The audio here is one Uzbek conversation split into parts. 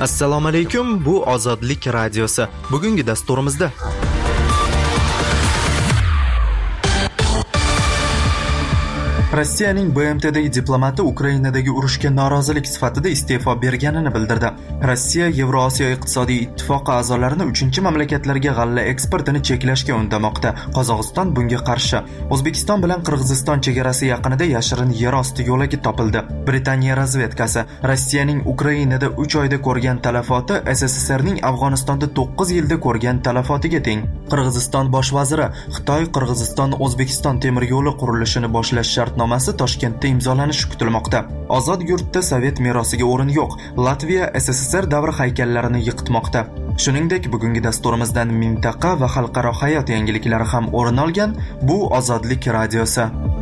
Assalomu alaykum, bu Ozodlik radiosi. Bugungi dasturimizda Rossiyaning BMTdagi diplomati Ukrainadagi urushga norozilik sifatida iste'fo berganini bildirdi. Rossiya Yevrosiyo iqtisodiy ittifoqi a'zolarini 3-mamlakatlarga g'alla eksportini cheklashga undamoqda. Qozog'iston bunga qarshi. O'zbekiston bilan Qirg'iziston chegarasi yaqinida yashirin yerosti yo'lagi topildi. Britaniya razvedkasi Rossiyaning Ukrainada 3 oyda ko'rgan talafoti SSSRning Afg'onistonda 9 yilda ko'rgan talofotiga teng. Qirg'iziston bosh vaziri Xitoy Qirg'iziston-O'zbekiston temir yo'li qurilishini boshlash shartnomasi Toshkentda imzolanishi kutilmoqda. Ozod yurtda Sovet merosiga o'rin yo'q. Latviya SSSR davri haykallarini yiqitmoqda. Shuningdek, bugungi dasturimizdan mintaqa va xalqaro hayot yangiliklari ham o'rin olgan. Bu Ozodlik radiosi.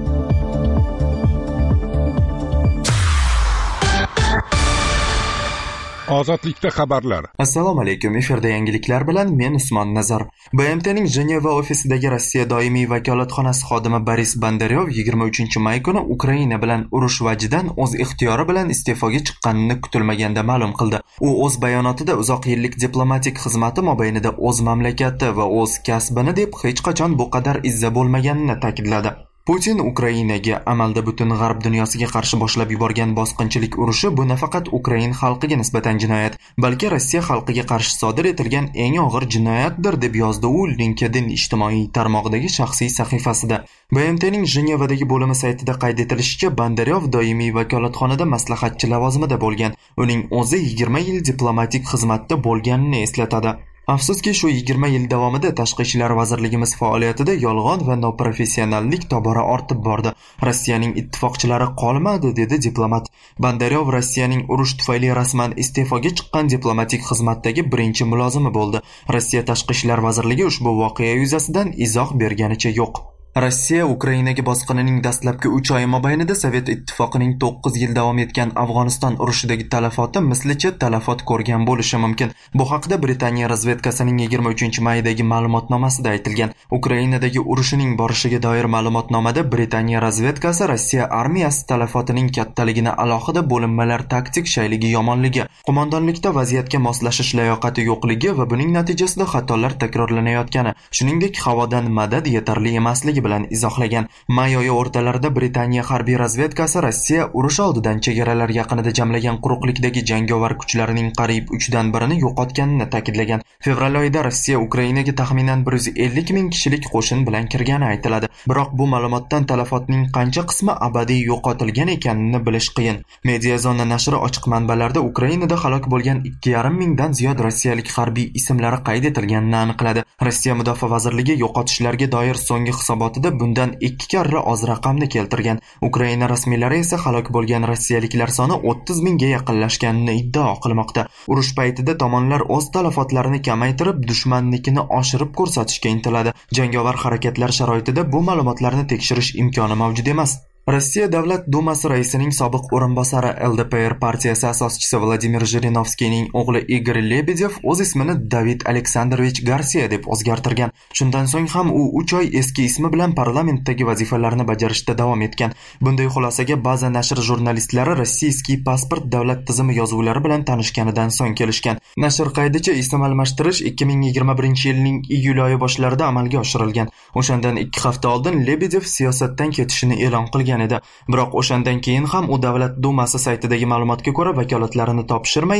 Ozodlikda xabarlar. Assalomu alaykum, efirda yangiliklar bilan men Usmon Nazar. BMTning Jeneva ofisidagi Rossiya doimiy vakolatxonasi xodimi Boris Bondaryov 23-may kuni Ukraina bilan urush vajidan o'z ixtiyori bilan iste'foga chiqqanini kutilmaganda ma'lum qildi. U o'z bayonotida uzoq yillik diplomatik xizmati mobaynida o'z mamlakati va o'z kasbini deb hech qachon bu qadar izza bo'lmaganini ta'kidladi. Putin Ukrainaga amalda butun g'arb dunyosiga qarshi boshlab yuborgan bosqinchilik urushi bu nafaqat Ukrain xalqiga nisbatan jinoyat, balki Rossiya xalqiga qarshi sodir etilgan eng og'ir jinoyatdir deb yozdi u LinkedIn ijtimoiy tarmog'idagi shaxsiy sahifasida. BMTning Jenevadagi bo'limi saytida qayd etilishicha, Bondaryov doimiy vakolatxonada maslahatchi lavozimida bo'lgan. Uning o'zi 20 yil diplomatik xizmatda bo'lganini eslatadi. Afsuski, shu 20 yil davomida Tashqi ishlar vazirligimiz faoliyatida yolg'on va noprofessionallik tobora ortib bordi. Rossiyaning ittifoqchilari qolmadi, dedi diplomat. Bondaryov Rossiyaning urush tufayli rasman iste'foga chiqqan diplomatik xizmatdagi birinchi mulozimi bo'ldi. Rossiya Tashqi ishlar vazirligi ushbu voqea yuzasidan izoh berganicha yo'q. Rossiya Ukrainaga bosqinining dastlabki 3 oy mobaynida Sovet ittifoqining 9 yil davom etgan Afg'oniston urushidagi talafoti mislicha talafot ko'rgan bo'lishi mumkin. Bu haqda Britaniya razvedkasining 23-maydagi ma'lumotnomasida aytilgan. Ukrainadagi urushining borishiga doir ma'lumotnomada Britaniya razvedkasi Rossiya armiyasi talafotining kattaligini, alohida bo'linmalar taktik shayligi yomonligi, qo'mondonlikda vaziyatga moslashish layoqati yo'qligi va buning natijasida xatolar takrorlanayotgani, shuningdek havodan madad yetarli emasligi bilan izohlagan. May oyi o'rtalarida Britaniya harbiy razvedkasi Rossiya urush oldidan chegaralar yaqinida jamlagan quruqlikdagi jangovar kuchlarining qariyb 3dan birini yo'qotganini ta'kidlagan. Fevral oyida Rossiya Ukrainaga taxminan 150 ming kishilik qo'shin bilan kirgani aytiladi. Biroq bu ma'lumotdan talafotning qancha qismi abadiy yo'qotilgan ekanini bilish qiyin. Mediazona nashri ochiq manbalarda Ukrainada halok bo'lgan 2,5 mingdan ziyod rossiyalik harbiy ismlari qayd etilganini aniqladi. Rossiya Mudofaa vazirligi yo'qotishlarga doir so'nggi hisobot bundan 2 karra oz raqamni keltirgan. Ukraina rasmiylari esa halok bo'lgan rossiyaliklar soni 30 mingga yaqinlashganini iddao qilmoqda. Urush paytida tomonlar o'z talafotlarini kamaytirib, dushmannikini oshirib ko'rsatishga intiladi. Jangovar harakatlar sharoitida bu ma'lumotlarni tekshirish imkoni mavjud emas. Rossiya Davlat Dumasi raisining sobiq o'rinbosari LDPR partiyasi asoschisi Vladimir Zhirinovskiyning o'g'li Igor Lebedev o'z ismini David Aleksandrovich Garsiya deb o'zgartirgan. Shundan so'ng ham u 3 oy eski ismi bilan parlamentdagi vazifalarni bajarishda davom etgan. Bunday xulosaga ba'zi nashr jurnalistlari rossiyskiy pasport davlat tizimi yozuvlari bilan tanishganidan so'ng kelishgan. Nashr qaydicha ism almashtirish 2021-yilning iyul oyi boshlarida amalga oshirilgan. O'shandan 2 hafta oldin Lebedev siyosatdan ketishini e'lon qilgan edi. Biroq o'shandan keyin ham u Davlat Dumasi saytidagi ma'lumotga ko'ra vakolatlarini topshirmay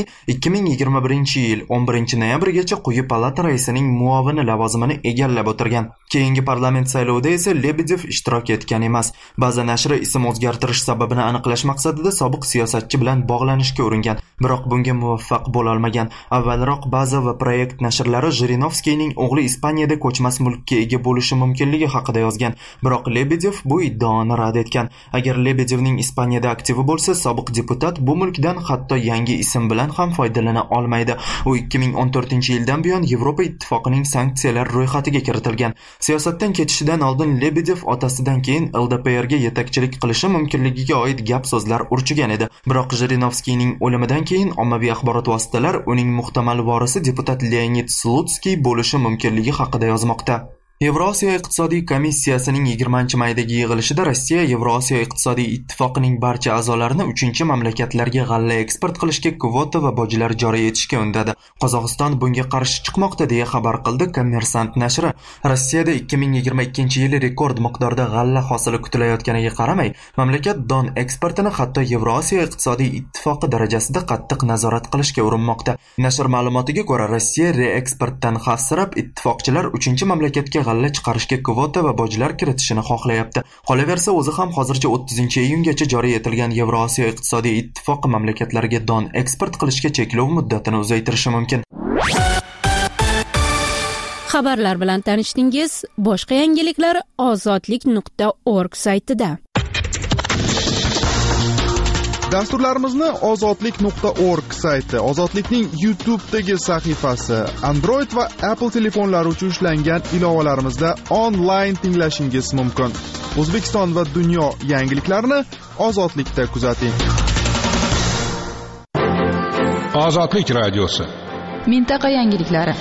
2021-yil 11-noyabrgacha quyi palata raisining muovini lavozimini egallab o'tirgan. Keyingi parlament saylovida esa Lebedev ishtirok etgan emas. Ba'zi nashri ism o'zgartirish sababini aniqlash maqsadida sobiq siyosatchi bilan bog'lanishga uringan, biroq bunga muvaffaq bo'la olmagan. Avvalroq Baza va Proyekt nashrlari Zhirinovskiyning o'g'li Ispaniyada ko'chmas mulkka ega bo'lishi mumkinligi haqida yozgan, biroq Lebedev bu iddaoni rad etgan. Agar Lebedevning Ispaniyada aktivi bo'lsa, sobiq deputat bu mulkdan hatto yangi ism bilan ham foydalana olmaydi. U 2014-yildan buyon Yevropa ittifoqining sanksiyalar ro'yxatiga kiritilgan. Siyosatdan ketishidan oldin Lebedev otasidan keyin LDPRga yetakchilik qilishi mumkinligiga oid gap so'zlar urchigan edi. Biroq Zhirinovskiyning o'limidan keyin ommaviy axborot vositalari uning muhtamal vorisi deputat Leonid Slutsky bo'lishi mumkinligi haqida yozmoqda. Yevrosiyo iqtisodiy komissiyasining 20-maydagi yig'ilishida Rossiya Yevrosiyo iqtisodiy ittifoqining barcha a'zolarini 3-mamlakatlarga g'alla eksport qilishga kvota va bojlar joriy etishga undadi. Qozog'iston bunga qarshi chiqmoqda deya xabar qildi Kommersant nashri. Rossiyada 2022-yili rekord miqdorda g'alla hosili kutilayotganiga qaramay, mamlakat don eksportini hatto Yevrosiyo iqtisodiy ittifoqi darajasida qattiq nazorat qilishga urinmoqda. Nashr ma'lumotiga ko'ra, Rossiya reeksportdan xavfsirab, ittifoqchilar 3-mamlakatga g'alla chiqarishga kvota va bojlar kiritishini xohlayapti. Qolaversa, o'zi ham hozircha 30-iyungacha joriy etilgan Yevrosiyo iqtisodiy ittifoqi mamlakatlarga don eksport qilishga cheklov muddatini uzaytirishi mumkin. Xabarlar bilan tanishdingiz. Boshqa yangiliklar ozodlik.org saytida. Dasturlarimizni ozodlik.org sayti, Ozodlikning YouTube'dagi sahifasi, Android va Apple telefonlari uchun ishlangan ilovalarimizda onlayn tinglashingiz mumkin. O'zbekiston va dunyo yangiliklarini Ozodlikda kuzating. Ozodlik radiosi. Mintaqa yangiliklari.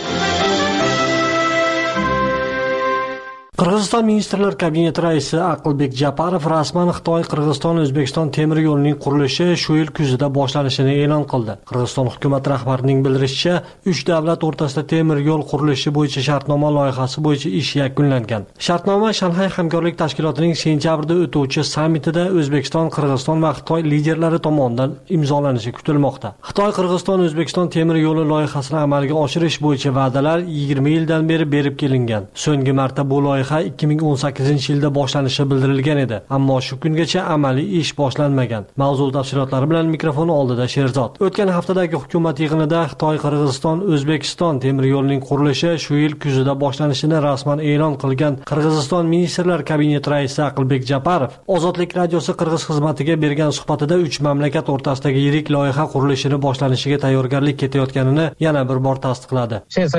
Qirg'iziston Ministrlar Kabineti raisi Aqlbek Japarov rasman Xitoy-Qirg'iziston-O'zbekiston temir yo'lining qurilishi shu yil kuzida boshlanishini e'lon qildi. Qirg'iziston hukumat rahbarining bildirishicha, 3 davlat o'rtasida temir yo'l qurilishi bo'yicha shartnoma loyihasi bo'yicha ish yakunlangan. Shartnoma Shanxay hamkorlik tashkilotining sentyabrda o'tuvchi sammitida O'zbekiston, Qirg'iziston va Xitoy liderlari tomonidan imzolanishi kutilmoqda. Xitoy-Qirg'iziston-O'zbekiston temir yo'li loyihasini amalga oshirish bo'yicha va'dalar 20 yildan beri berib kelingan. So'nggi marta bu loyiha 2018-yilda boshlanishi bildirilgan edi, ammo shu kungacha amaliy ish boshlanmagan. Mavzu tafsilotlari bilan mikrofon oldida Sherzod. O'tgan haftadagi hukumat yig'inida Xitoy-Qirg'iziston-O'zbekiston temir yo'lining qurilishi shu yil kuzida boshlanishini rasman e'lon qilgan Qirg'iziston Ministrlar Kabineti raisi Aqlbek Japarov Ozodlik radiosi Qirg'iz xizmatiga bergan suhbatida 3 mamlakat o'rtasidagi yirik loyiha qurilishini boshlanishiga tayyorgarlik ketayotganini yana bir bor tasdiqladi.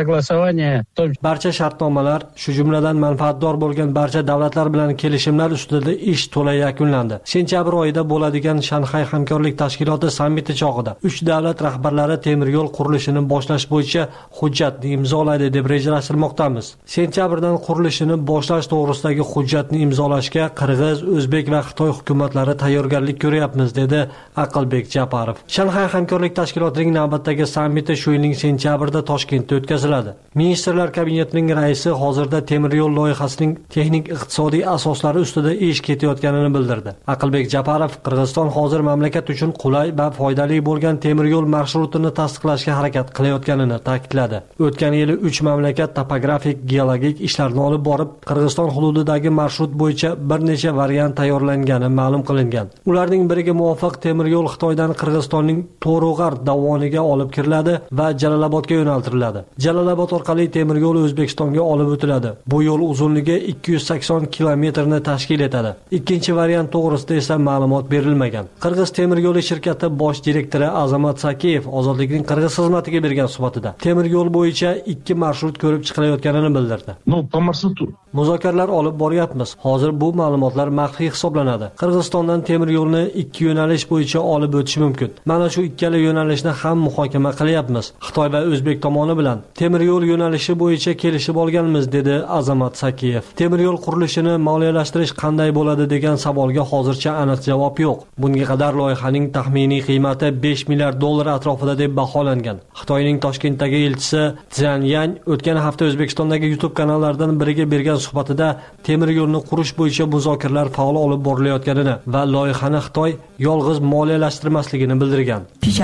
Barcha shartnomalar, shu jumladan manfaatdor bo'lgan barcha davlatlar bilan kelishimlar ustida ish to'la yakunlandi. Sentyabr oyida bo'ladigan Shanxay hamkorlik tashkiloti sammiti chog'ida 3 davlat rahbarlari temir yo'l qurilishini boshlash bo'yicha hujjatni imzolaydi deb rejalashtirmoqdamiz. Sentyabrdan qurilishini boshlash to'g'risidagi hujjatni imzolashga Qirg'iz, O'zbek va Xitoy hukumatlari tayyorgarlik ko'ryapmiz, dedi Aqlbek Japarov. Shanxay hamkorlik tashkilotining navbatdagi sammiti shu yilning sentyabrida Toshkentda o'tkaziladi. Ministrlar kabinetining raisi hozirda temir yo'l loyihasining texnik iqtisodiy asoslari ustida ish ketayotganini bildirdi. Aqlbek Japarov Qirg'iziston hozir mamlakat uchun qulay va foydali bo'lgan temir yo'l marshrutini tasdiqlashga harakat qilayotganini ta'kidladi. O'tgan yili 3 mamlakat topografik, geologik ishlarni olib borib, Qirg'iziston hududidagi marshrut bo'yicha bir necha variant tayyorlangani ma'lum qilingan. Ularning biriga muvofiq temir yo'l Xitoydan Qirg'izistonning To'rug'ar dovoniga olib kiriladi va Jalolobodga yo'naltiriladi. Jalolobod orqali temir yo'l O'zbekistonga olib o'tiladi. Bu yo'l uzunligi 280 kilometrni tashkil etadi. Ikkinchi variant to'g'risida esa ma'lumot berilmagan. Qirg'iz temir yo'li shirkati bosh direktori Azamat Sakiyev Ozodlikning Qirg'iz xizmatiga bergan suhbatida temir yo'l bo'yicha 2 marshrut ko'rib chiqilayotganini bildirdi. Muzokaralar olib boryapmiz. Hozir bu ma'lumotlar maxfiy hisoblanadi. Qirg'izistondan temir yo'lni 2 yo'nalish bo'yicha olib o'tish mumkin. Mana shu ikkala yo'nalishni ham muhokama qilyapmiz. Xitoy va O'zbek tomoni bilan temir yo'l yo'nalishi bo'yicha kelishib olganmiz, dedi Azamat Sakiyev. Temir yo'l qurilishini moliyalashtirish qanday bo'ladi degan savolga hozircha aniq javob yo'q. Bunga qadar loyihaning taxminiy qiymati 5 milliard dollar atrofida deb baholangan. Xitoyning Toshkentdagi elchisi Zhang Yang o'tgan hafta O'zbekistondagi YouTube kanallaridan biriga bergan suhbatida temir yo'lni qurish bo'yicha muzokaralar faol olib borilayotganini va loyihani Xitoy yolg'iz moliyalashtirmasligini bildirgan.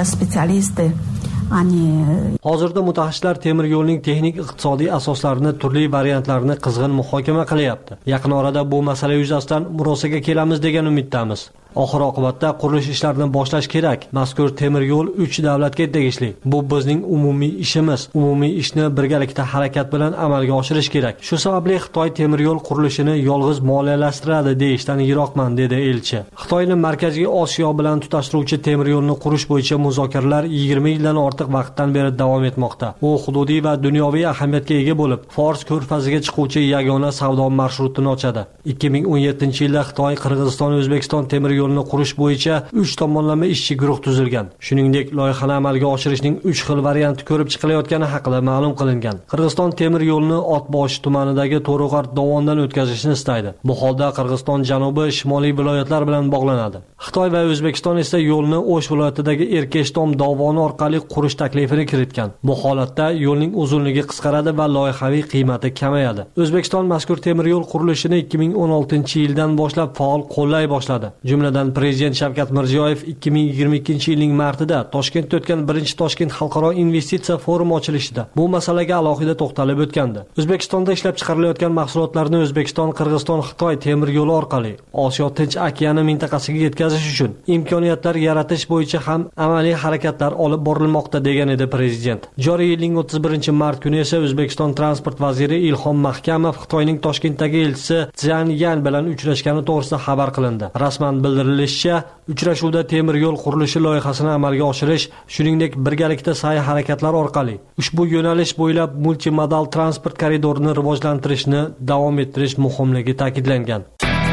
Hozirda mutaxassislar temir yo'lning texnik iqtisodiy asoslarini, turli variantlarini qizg'in muhokama qilyapti. Yaqin orada bu masala yuzasidan murosaga kelamiz degan umiddamiz. Oxir oqibatda qurilish ishlarini boshlash kerak. Mazkur temir yo'l 3 davlatga tegishli. Bu bizning umumiy ishimiz. Umumiy ishni birgalikda harakat bilan amalga oshirish kerak. Shu sababli Xitoy temir yo'l qurilishini yolg'iz moliyalashtiradi deyishdan yiroqman, dedi elchi. Xitoyning Markaziy Osiyo bilan tutashtiruvchi temir yo'lni qurish bo'yicha muzokaralar 20 yildan ortiq vaqtdan beri davom etmoqda. U hududiy va dunyoviy ahamiyatga ega bo'lib, Fors ko'rfaziga chiquvchi yagona savdo marshrutini ochadi. 2017-yilda Xitoy, Qirg'iziston, O'zbekiston temir yo'lini qurish bo'yicha 3 tomonlama ishchi guruh tuzilgan. Shuningdek, loyihani amalga oshirishning 3 xil varianti ko'rib chiqilayotgani haqida ma'lum qilingan. Qirg'iziston temir yo'lini Otbosh tumanidagi To'rug'ar dovondan o'tkazishni istaydi. Bu holda Qirg'iziston janubi shimoliy viloyatlar bilan bog'lanadi. Xitoy va O'zbekiston esa yo'lni O'sh viloyatidagi Erkeshtom dovoni orqali qurish taklifini kiritgan. Bu holatda yo'lning uzunligi qisqaradi va loyihaviy qiymati kamayadi. O'zbekiston mazkur temir yo'l qurilishini 2016-yildan boshlab faol qo'llay boshladi. Jumladan Prezident Shavkat Mirziyoyev 2022-yilning martida Toshkentda o'tgan 1-Toshkent xalqaro investitsiya forumi ochilishida bu masalaga alohida to'xtalib o'tgandi. O'zbekistonda ishlab chiqarilayotgan mahsulotlarni O'zbekiston, Qirg'iziston, Xitoy temir yo'li orqali Osiyo Tinch okeani mintaqasiga yetkazish uchun imkoniyatlar yaratish bo'yicha ham amaliy harakatlar olib borilmoqda degan edi Prezident. Joriy yilning 31-mart kuni esa O'zbekiston transport vaziri Ilhom Mahkamov Xitoyning Toshkentdagi elchisi Zhang Yan bilan uchrashgani to'g'risida xabar qilindi. Rasman bildirilishicha, uchrashuvda temir yo'l qurilishi loyihasini amalga oshirish, shuningdek birgalikda sa'y-harakatlar orqali ushbu yo'nalish bo'ylab multimodal transport koridorini rivojlantirishni davom ettirish muhimligi ta'kidlangan.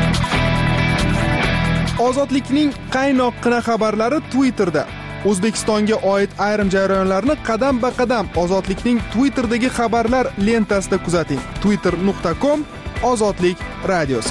Ozodlikning qaynoqqina xabarlari Twitterda. O'zbekistonga oid ayrim jarayonlarni qadam-ba-qadam Ozodlikning Twitterdagi xabarlar lentasida kuzating. twitter.com/ozodlik radiosi.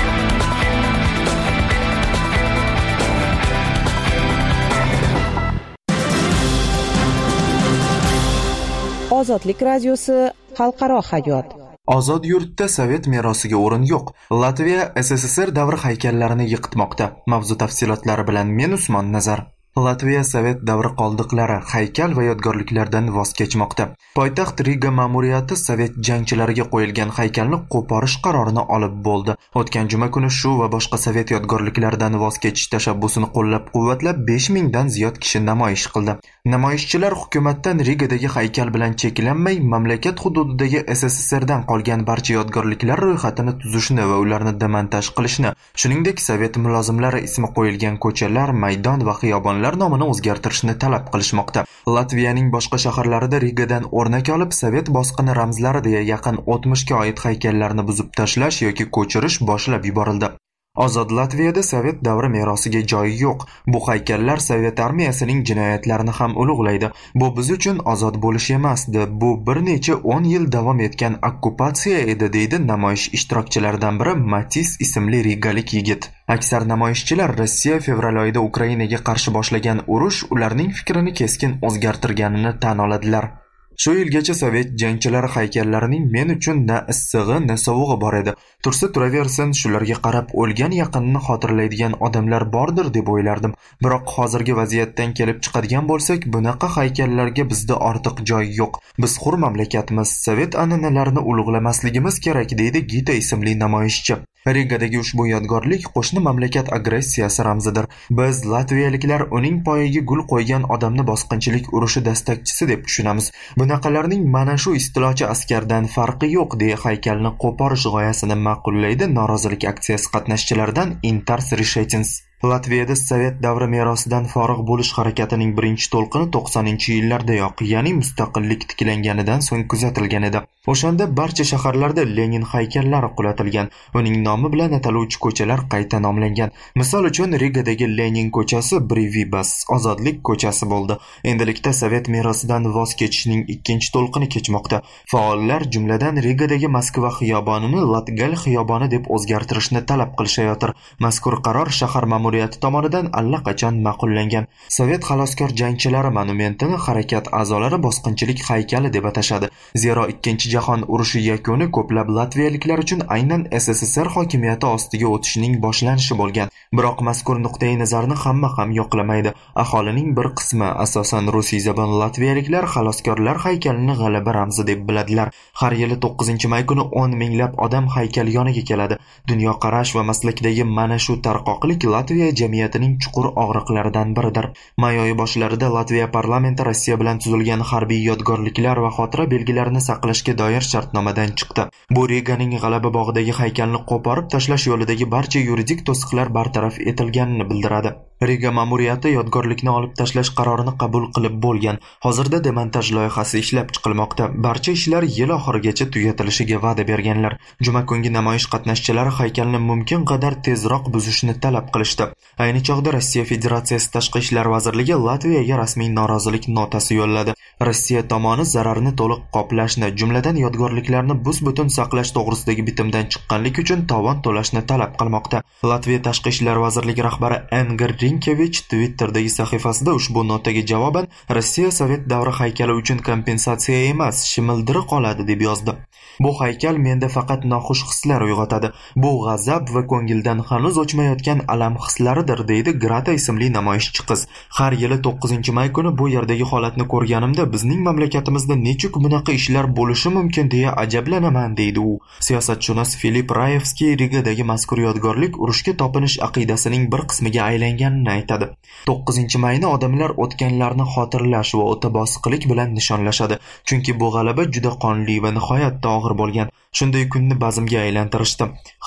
Ozodlik radiosi xalqaro hayot. Ozod yurtda sovet merosiga o'rin yo'q. Latviya SSSR davri haykallarini yiqitmoqda. Mavzu tafsilotlari bilan men Usmon Nazar. Latviya sovet davri qoldiqlari, haykal va yodgorliklardan voz kechmoqda. Poytaxt Riga ma'muriyati sovet jangchilariga qo'yilgan haykalni qo'porish qarorini olib bo'ldi. O'tgan juma kuni shu va boshqa sovet yodgorliklaridan voz kechish tashabbusini qo'llab-quvvatlab 5000 dan ziyod kishi namoyish qildi. Namoyishchilar hukumatdan Rigadagi haykal bilan cheklanmay, mamlakat hududidagi SSSRdan qolgan barcha yodgorliklar ro'yxatini tuzishni va ularni demontaj qilishni, shuningdek sovet mulozimlari ismi qo'yilgan ko'chalar, maydon va xiyobonlar nomini o'zgartirishni talab qilishmoqda. Latviyaning boshqa shaharlarida Rigadan o'rnak olib sovet bosqini ramzlari deya yaqin 60 ga oid haykallarni buzib tashlash yoki ko'chirish boshlab yuborildi. Ozod Latviyada sovet davri merosiga joyi yo'q. Bu haykallar sovet armiyasining jinoyatlarini ham ulug'laydi. Bu biz uchun ozod bo'lish emasdi. Bu bir necha 10 yil davom etgan okkupatsiya edi, deydi namoyish ishtirokchilaridan biri Matis ismli rigalik yigit. Aksar namoyishchilar Rossiya fevral oyida Ukrainaga qarshi boshlagan urush ularning fikrini keskin o'zgartirganini tan oladilar. Shu yilgacha sovet jangchilari haykallarining men uchun na issig'i, na sovug'i bor edi. Tursa turaversin, shularga qarab o'lgan yaqinni xotirlaydigan odamlar bordir deb o'ylardim. Biroq hozirgi vaziyatdan kelib chiqadigan bo'lsak, bunaqa haykallarga bizda ortiq joy yo'q. Biz hur mamlakatmiz, sovet an'analarini ulug'lamasligimiz kerak, deydi Gita ismli namoyishchi. Rigadagi ushbu yodgorlik qo'shni mamlakat agressiyasi ramzidir. Biz latviyaliklar uning poyiga gul qo'ygan odamni bosqinchilik urushi dastakchisi deb tushunamiz. Bunaqalarning mana shu istilochi askardan farqi yo'q, deya haykalni qo'porish g'oyasini ma'qullaydi norozilik aksiyasi qatnashchilaridan Intars Rishetins. Latviyada sovet davri merosidan forig' bo'lish harakatining birinchi to'lqini 90-yillardayoq, ya'ni mustaqillik tiklanganidan so'ng kuzatilgan edi. O'shanda barcha shaharlarda Lenin haykallari qulatilgan, uning nomi bilan ataluvchi ko'chalar qayta nomlangan. Misol uchun Rigadagi Lenin ko'chasi Brivibas, ozodlik ko'chasi bo'ldi. Endilikda sovet merosidan voz kechishning ikkinchi to'lqini kechmoqda. Faollar jumladan Rigadagi Moskva xiyobonini Latgal xiyoboni deb o'zgartirishni talab qilishayotir. Mazkur qaror shahar ma'muriyati tomonidan allaqachon ma'qullangan. Sovet xaloskor jangchilari monumentini harakat a'zolari bosqinchilik haykali deb atashadi. Zero ikkinchi jahon urushi yakuni ko'plab latviyaliklar uchun aynan SSSR hokimiyati ostiga o'tishning boshlanishi bo'lgan. Biroq mazkur nuqtai nazarni hamma ham yoqlamaydi. Aholining bir qismi, asosan rusiy zabon latviyaliklar, xaloskorlar haykalini g'alaba ramzi deb biladilar. Har yili 9-may kuni 10 minglab odam haykal yoniga keladi. Dunyoqarash va maslakdagi mana shu tarqoqlik Latviya jamiyatining chuqur og'riqlaridan biridir. May oyi boshlarida Latviya parlamenti Rossiya bilan tuzilgan harbiy yodgorliklar va xotira belgilarini saqlashga doir shartnomadan chiqdi. Bu Riganing G'alaba bog'idagi haykalni qo'porib tashlash yo'lidagi barcha yuridik to'siqlar bartaraf etilganini bildiradi. Riga ma'muriyati yodgorlikni olib tashlash qarorini qabul qilib bo'lgan. Hozirda demontaj loyihasi ishlab chiqilmoqda. Barcha ishlar yil oxirigacha tugatilishiga va'da berganlar. Juma kungi namoyish qatnashchilari haykalni mumkin qadar tezroq buzishni talab qilishdi. Ayni chog'da Rossiya Federatsiyasi Tashqi ishlar vazirligi Latviyaga rasmiy norozilik notasi yo'lladi. Rossiya tomoni zararni to'liq qoplashni, jumladan yodgorliklarni bus-butun saqlash to'g'risidagi bitimdan chiqqanlik uchun tovon to'lashni talab qilmoqda. Latviya Tashqi ishlar vazirligi rahbari Engir Rinkevich Twitter'dagi sahifasida ushbu notaga javoban Rossiya Sovet davri haykali uchun kompensatsiya emas, shimildirib qoladi deb yozdi. Bu haykal menda faqat noxush hislar uyg'otadi. Bu g'azab va ko'ngildan hanuz o'chmayotgan alam hislaridir, deydi Grata ismli namoyishchi qiz. Har yili 9-may kuni bu yerdagi holatni ko'rganimda bizning mamlakatimizda nechuk bunaqa ishlar bo'lishi mumkin deya ajablanaman, deydi u. Siyosatshunos Filip Rayevskiy Rigadagi mazkur yodgorlik urushga topinish aqidasining bir qismiga aylanganini aytadi. 9-mayni odamlar o'tganlarni xotirlash va o'ta bosiqlik bilan nishonlashadi, chunki bu g'alaba juda qonli va nihoyatda og'ir bo'lgan. Shunday kunni bazmga aylantirishdi.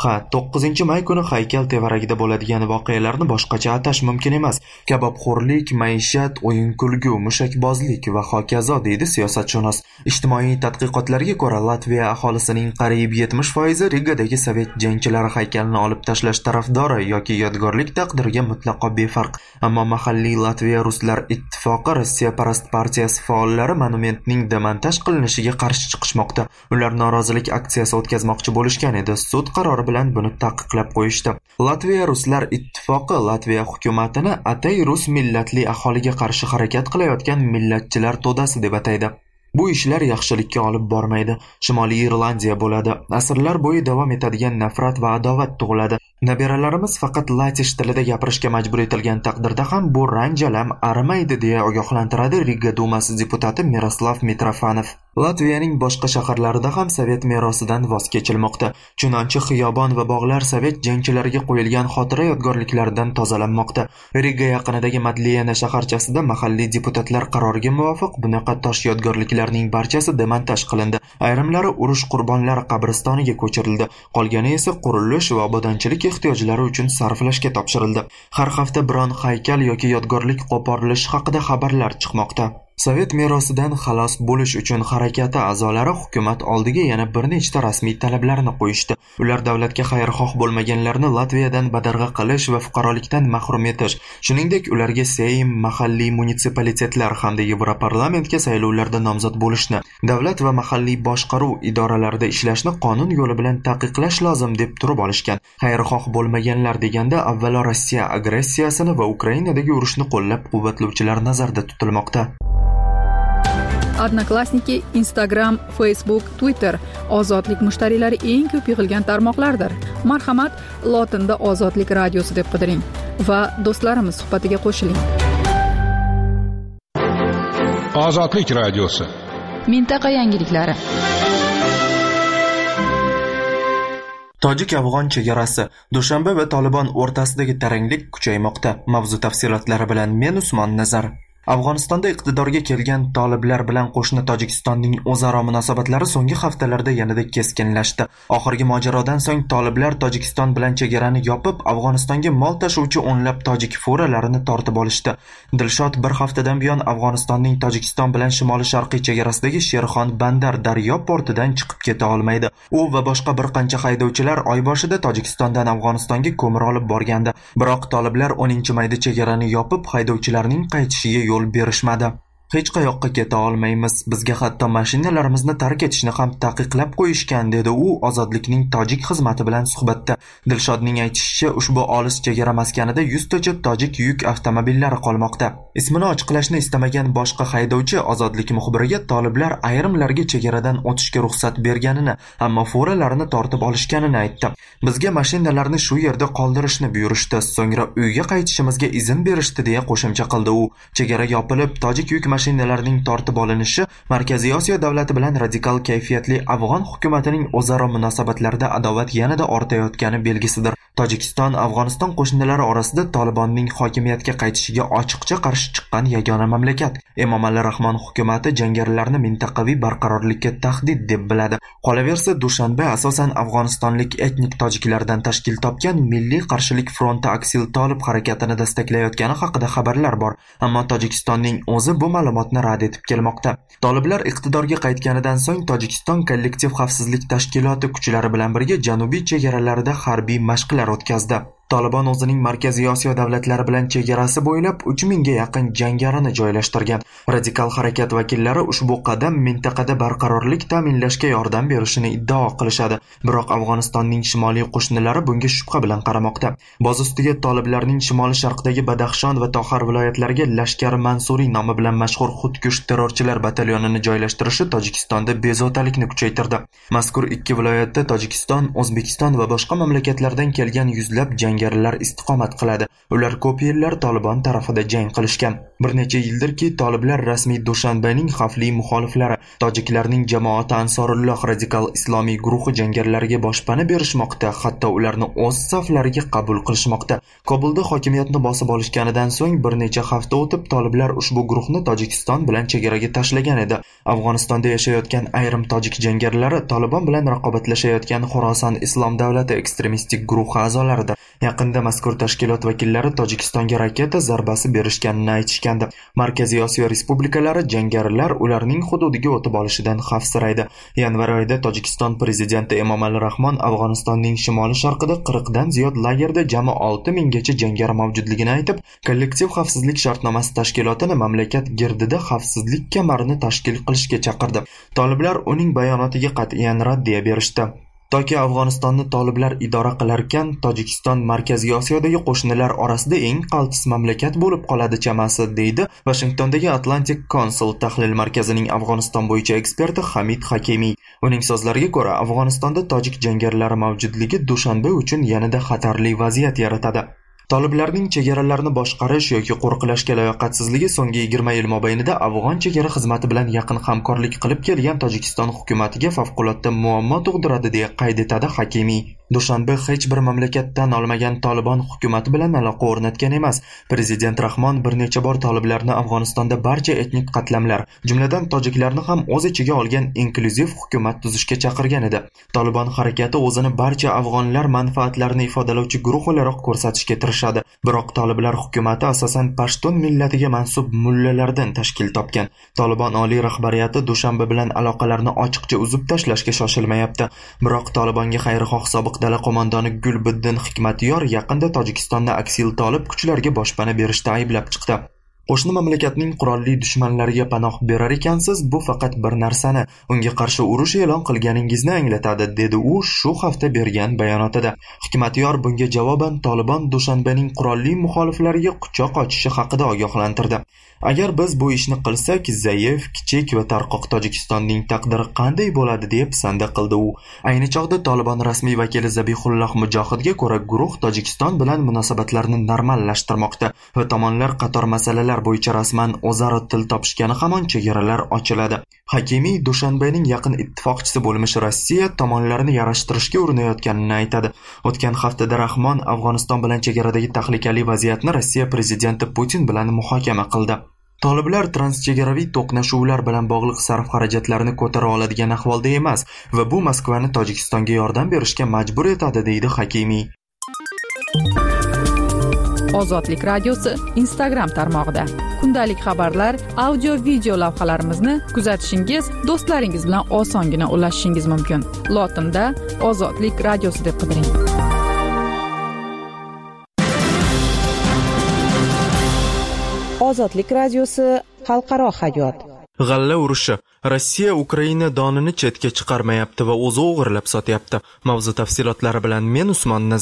9-may kuni haykal tevaragida bo'ladigan voqealarni boshqacha atash mumkin emas. Kabobxo'rlik, maishat, o'yin-kulgu, mushakbozlik va hokazo, deydi siyosatshunos. Ijtimoiy tadqiqotlarga ko'ra, Latviya aholisining qariyb 70% Rigadagi sovet jangchilari haykalini olib tashlash tarafdori yoki yodgorlik taqdiriga mutlaqo befarq. Ammo mahalliy Latviya Ruslar ittifoqi Rossiya Parast partiyasi faollari monumentning demontaj qilinishiga qarshi chiqishmoqda. Ular norozilik aksiyasi o'tkazmoqchi bo'lishgan edi. Sud qarori bilan buni taqiqlab qo'yishdi. Latviya Ruslar ittifoqi Latviya hukumatini atay rus millatli aholiga qarshi harakat qilayotgan millatchilar to'dasi deb ataydi. Bu ishlar yaxshilikka olib bormaydi. Shimoliy Irlandiya bo'ladi. Asrlar bo'yi davom etadigan nafrat va adovat tug'iladi. Nabiralarimiz faqat latish tilida gapirishga majbur etilgan taqdirda ham bu ranjalam arimaydi deya ogohlantiradi Riga dumasi deputati Miroslav Mitrofanov. Latviyaning boshqa shaharlarida ham sovet merosidan voz kechilmoqda. Chunonchi xiyobon va bog'lar sovet jangchilariga qo'yilgan xotira yodgorliklaridan tozalanmoqda. Riga yaqinidagi Madliyana shaharchasida mahalliy deputatlar qaroriga muvofiq bunaqa tosh yodgorliklarning barchasi demontaj qilindi. Ayrimlari urush qurbonlari qabristoniga ko'chirildi. Qolgani esa qurilish va obodonchilik ehtiyojlari uchun sarflashga topshirildi. Har hafta biron haykal yoki yodgorlik qo'porilishi haqida xabarlar chiqmoqda. Sovet merosidan xalos bo'lish uchun harakati a'zolari hukumat oldiga yana bir nechta rasmiy talablarni qo'yishdi. Ular davlatga xayrixoh bo'lmaganlarni Latviyadan badarg'a qilish va fuqarolikdan mahrum etish, shuningdek ularga Seym, mahalliy munitsipalitetlar hamda Yevroparlamentga saylovlarda nomzod bo'lishni, davlat va mahalliy boshqaruv idoralarida ishlashni qonun yo'li bilan taqiqlash lozim deb turib olishgan. Xayrixoh bo'lmaganlar deganda avvalo Rossiya agressiyasini va Ukrainadagi urushni qo'llab-quvvatlovchilar nazarda tutilmoqda. Odnoklassniki, Instagram, Facebook, Twitter ozodlik mushtariylari eng ko'p yig'ilgan tarmoqlardir. Marhamat, lotinda Ozodlik radiosi deb qidiring va do'stlarimiz suhbatiga qo'shiling. Ozodlik radiosi. Mintaqa yangiliklari. Tojik-afg'on chegarasi, Dushanbe va Tolibon o'rtasidagi taranglik kuchaymoqda. Mavzu tafsilotlari bilan men Usmon Nazar. Afg'onistonda iqtidorga kelgan toliblar bilan qo'shni Tojikistonning o'zaro munosabatlari so'nggi haftalarda yanada keskinlashdi. Oxirgi mojarodan so'ng toliblar Tojikiston bilan chegarani yopib, Afg'onistonga mol tashuvchi o'nlab tojik furalarini tortib olishdi. Dilshod bir haftadan buyon Afg'onistonning Tojikiston bilan shimoli-sharqiy chegarasidagi Sherxon Bandar daryo portidan chiqib keta olmaydi. U va boshqa bir qancha haydovchilar oy boshida Tojikistondan Afg'onistonga ko'mir olib borgandi. Biroq toliblar 10-mayda chegarani yopib, haydovchilarning qaytishiga yo'l berishmadi. Hech qayoqqa keta olmaymiz. Bizga hatto mashinalarimizni tark etishni ham taqiqlab qo'yishgan, dedi u Ozodlikning tojik xizmati bilan suhbatda. Dilshodning aytishicha, ushbu olis chegara maskanida 100 tacha tojik yuk avtomobillari qolmoqda. Ismini ochiqlashni istamagan boshqa haydovchi Ozodlik muxbiriga toliblar ayrimlarga chegaradan o'tishga ruxsat berganini, ammo furalarini tortib olishganini aytdi. Bizga mashinalarni shu yerda qoldirishni buyurishdi, so'ngra uyga qaytishimizga izn berishdi deya qo'shimcha qildi u. Chegara yopilib, tojik yuk mashinalarining tortib olinishi Markaziy Osiyo davlati bilan radikal kayfiyatli afg'on hukumatining o'zaro munosabatlarida adovat yanada ortayotgani belgisidir. Tojikiston Afg'oniston qo'shinlari orasida Tolibonning hokimiyatga qaytishiga ochiqcha qarshi chiqqan yagona mamlakat. Emomali Rahmon hukumati jangarilarni mintaqaviy barqarorlikka tahdid deb biladi. Qolaversa, Dushanbe asosan afg'onistonlik etnik tojiklardan tashkil topgan Milliy qarshilik fronti Aksil Tolib harakatini destaklayotgani haqida xabarlar bor, ammo Tojikistonning o'zi bu ma'lumotni rad etib kelmoqda. Toliblar iqtidorga qaytganidan so'ng Tojikiston kollektiv xavfsizlik tashkiloti kuchlari bilan birga janubiy chegaralarida harbiy mashqlar o'tkazdi. Tolibon o'zining Markaziy Osiyo davlatlari bilan chegarasi bo'ylab 3000 ga yaqin jangarini joylashtirgan. Radikal harakat vakillari ushbu qadam mintaqada barqarorlik ta'minlashga yordam berishini iddao qilishadi. Biroq Afg'onistonning shimoliy qo'shnilari bunga shubha bilan qaramoqda. Boz ustiga Toliblarning shimoli-sharqdagi Badaxshon va Toxar viloyatlariga Lashkari Mansuriy nomi bilan mashhur xudkush terrorchilar batalyonini joylashtirishi Tojikistonda bezovtalikni kuchaytirdi. Mazkur ikki viloyatda Tojikiston, O'zbekiston va boshqa mamlakatlardan kelgan yuzlab jangarilar istiqomat qiladi. Ular ko'p yillar Tolibon tarafida jang qilishgan. Bir necha yildirki, Toliblar rasmiy Dushanbening xavfli muxoliflari, tojiklarning jamoati Ansorulloh radikal islomiy guruhi jangarilariga boshpana berishmoqda, hatto ularni o'z saflariga qabul qilishmoqda. Kobulda hokimiyatni bosib olishganidan so'ng bir necha hafta o'tib Toliblar ushbu guruhni Tojikiston bilan chegaraga tashlagan edi. Afg'onistonda yashayotgan ayrim tojik jangarilari Tolibon bilan raqobatlashayotgan Xorason Islom davlati ekstremistik guruhi a'zolaridir. Yaqinda mazkur tashkilot vakillari Tojikistonga raketa zarbasi berishganini aytishgandi. Markaziy Osiyo respublikalari jangarilar ularning hududiga o'tib olishidan xavfsiraydi. Yanvar oyida Tojikiston prezidenti Emomali Rahmon Afg'onistonning shimoli-sharqida 40 dan ziyod lagerda jami 6000 gacha jangari mavjudligini aytib, kollektiv xavfsizlik shartnomasi tashkilotini mamlakat girdida xavfsizlik kamarini tashkil qilishga chaqirdi. Toliblar uning bayonotiga qat'iyan raddiya berishdi. Toki Afg'onistonni Toliblar idora qilarkan, Tojikiston Markaziy Osiyodagi qo'shnilar orasida eng qaltis mamlakat bo'lib qoladi chamasi, deydi Washingtondagi Atlantic Council tahlil markazining Afg'oniston bo'yicha eksperti Hamid Hakimiy. Uning so'zlariga ko'ra, Afg'onistonda tojik jangarilari mavjudligi Dushanbe uchun yanada xatarli vaziyat yaratadi. Toliblarning chegaralarni boshqarish yoki qo'riqlashga layoqatsizligi so'nggi 20 yil mobaynida Afg'on chegara xizmati bilan yaqin hamkorlik qilib kelgan Tojikiston hukumatiga favqulodda muammo tug'diradi deya qayd etadi Hakimiy. Dushanbe hech bir mamlakatdan olmagan Tolibon hukumati bilan aloqa o'rnatgan emas. Prezident Rahmon bir necha bor Toliblarni Afg'onistonda barcha etnik qatlamlar, jumladan tojiklarni ham o'z ichiga olgan inklyuziv hukumat tuzishga chaqirgan edi. Tolibon harakati o'zini barcha afg'onlar manfaatlarini ifodalovchi guruh o'laroq ko'rsatishga tirishadi. Biroq Toliblar hukumati asosan Pashtun millatiga mansub mullalardan tashkil topgan. Tolibon oliy rahbariyati Dushanbe bilan aloqalarni ochiqcha uzib tashlashga shoshilmayapti. Biroq Tolibonga xayrixoh sobiq dala qo'mondoni Gulbiddin Hikmatyor yaqinda Tojikistonni Aksil Tolib kuchlarga boshpana berishda ayblab chiqdi. Qo'shni mamlakatning qurolli dushmanlariga panoh berar ekansiz, bu faqat bir narsani, unga qarshi urush e'lon qilganingizni anglatadi, dedi u shu hafta bergan bayonotida. Hikmatyor bunga javoban Tolibon Dushanbening qurolli muxoliflariga quchoq ochishi haqida ogohlantirdi. Agar biz bu ishni qilsak, zaif, kichik va tarqoq Tojikistonning taqdiri qanday bo'ladi deb sanda qildi u. Ayni chog'da Tolibon rasmiy vakili Zabihulloh Mujohidga ko'ra, guruh Tojikiston bilan munosabatlarni normallashtirmoqda va tomonlar qator masalalar bo'yicha rasman o'zaro til topishgani hamon chegaralar ochiladi. Hakimiy Dushanbening yaqin ittifoqchisi bo'lmish Rossiya tomonlarni yarashtirishga urinayotganini aytadi. O'tgan haftada Rahmon Afg'oniston bilan chegaradagi tahlikali vaziyatni Rossiya prezidenti Putin bilan muhokama qildi. Toliblar transchegaraviy to'qnashuvlar bilan bog'liq sarf-xarajatlarni ko'tara oladigan ahvolda emas va bu Moskvani Tojikistonga yordam berishga majbur etadi, deydi Hakimiy. Ozodlik radiosi Instagram tarmog'ida kundalik xabarlar, audio, video lavhalarimizni kuzatishingiz, do'stlaringiz bilan osongina ulashishingiz mumkin. Lotinda Ozodlik radiosi deb qidiring. Ozodlik radiosi xalqaro hayot. G'alla urushi. Rossiya Ukraina donini chetga chiqarmayapti va o'zi o'g'irlab sotyapti. Mavzu tafsilotlari bilan men Usmon Nazar.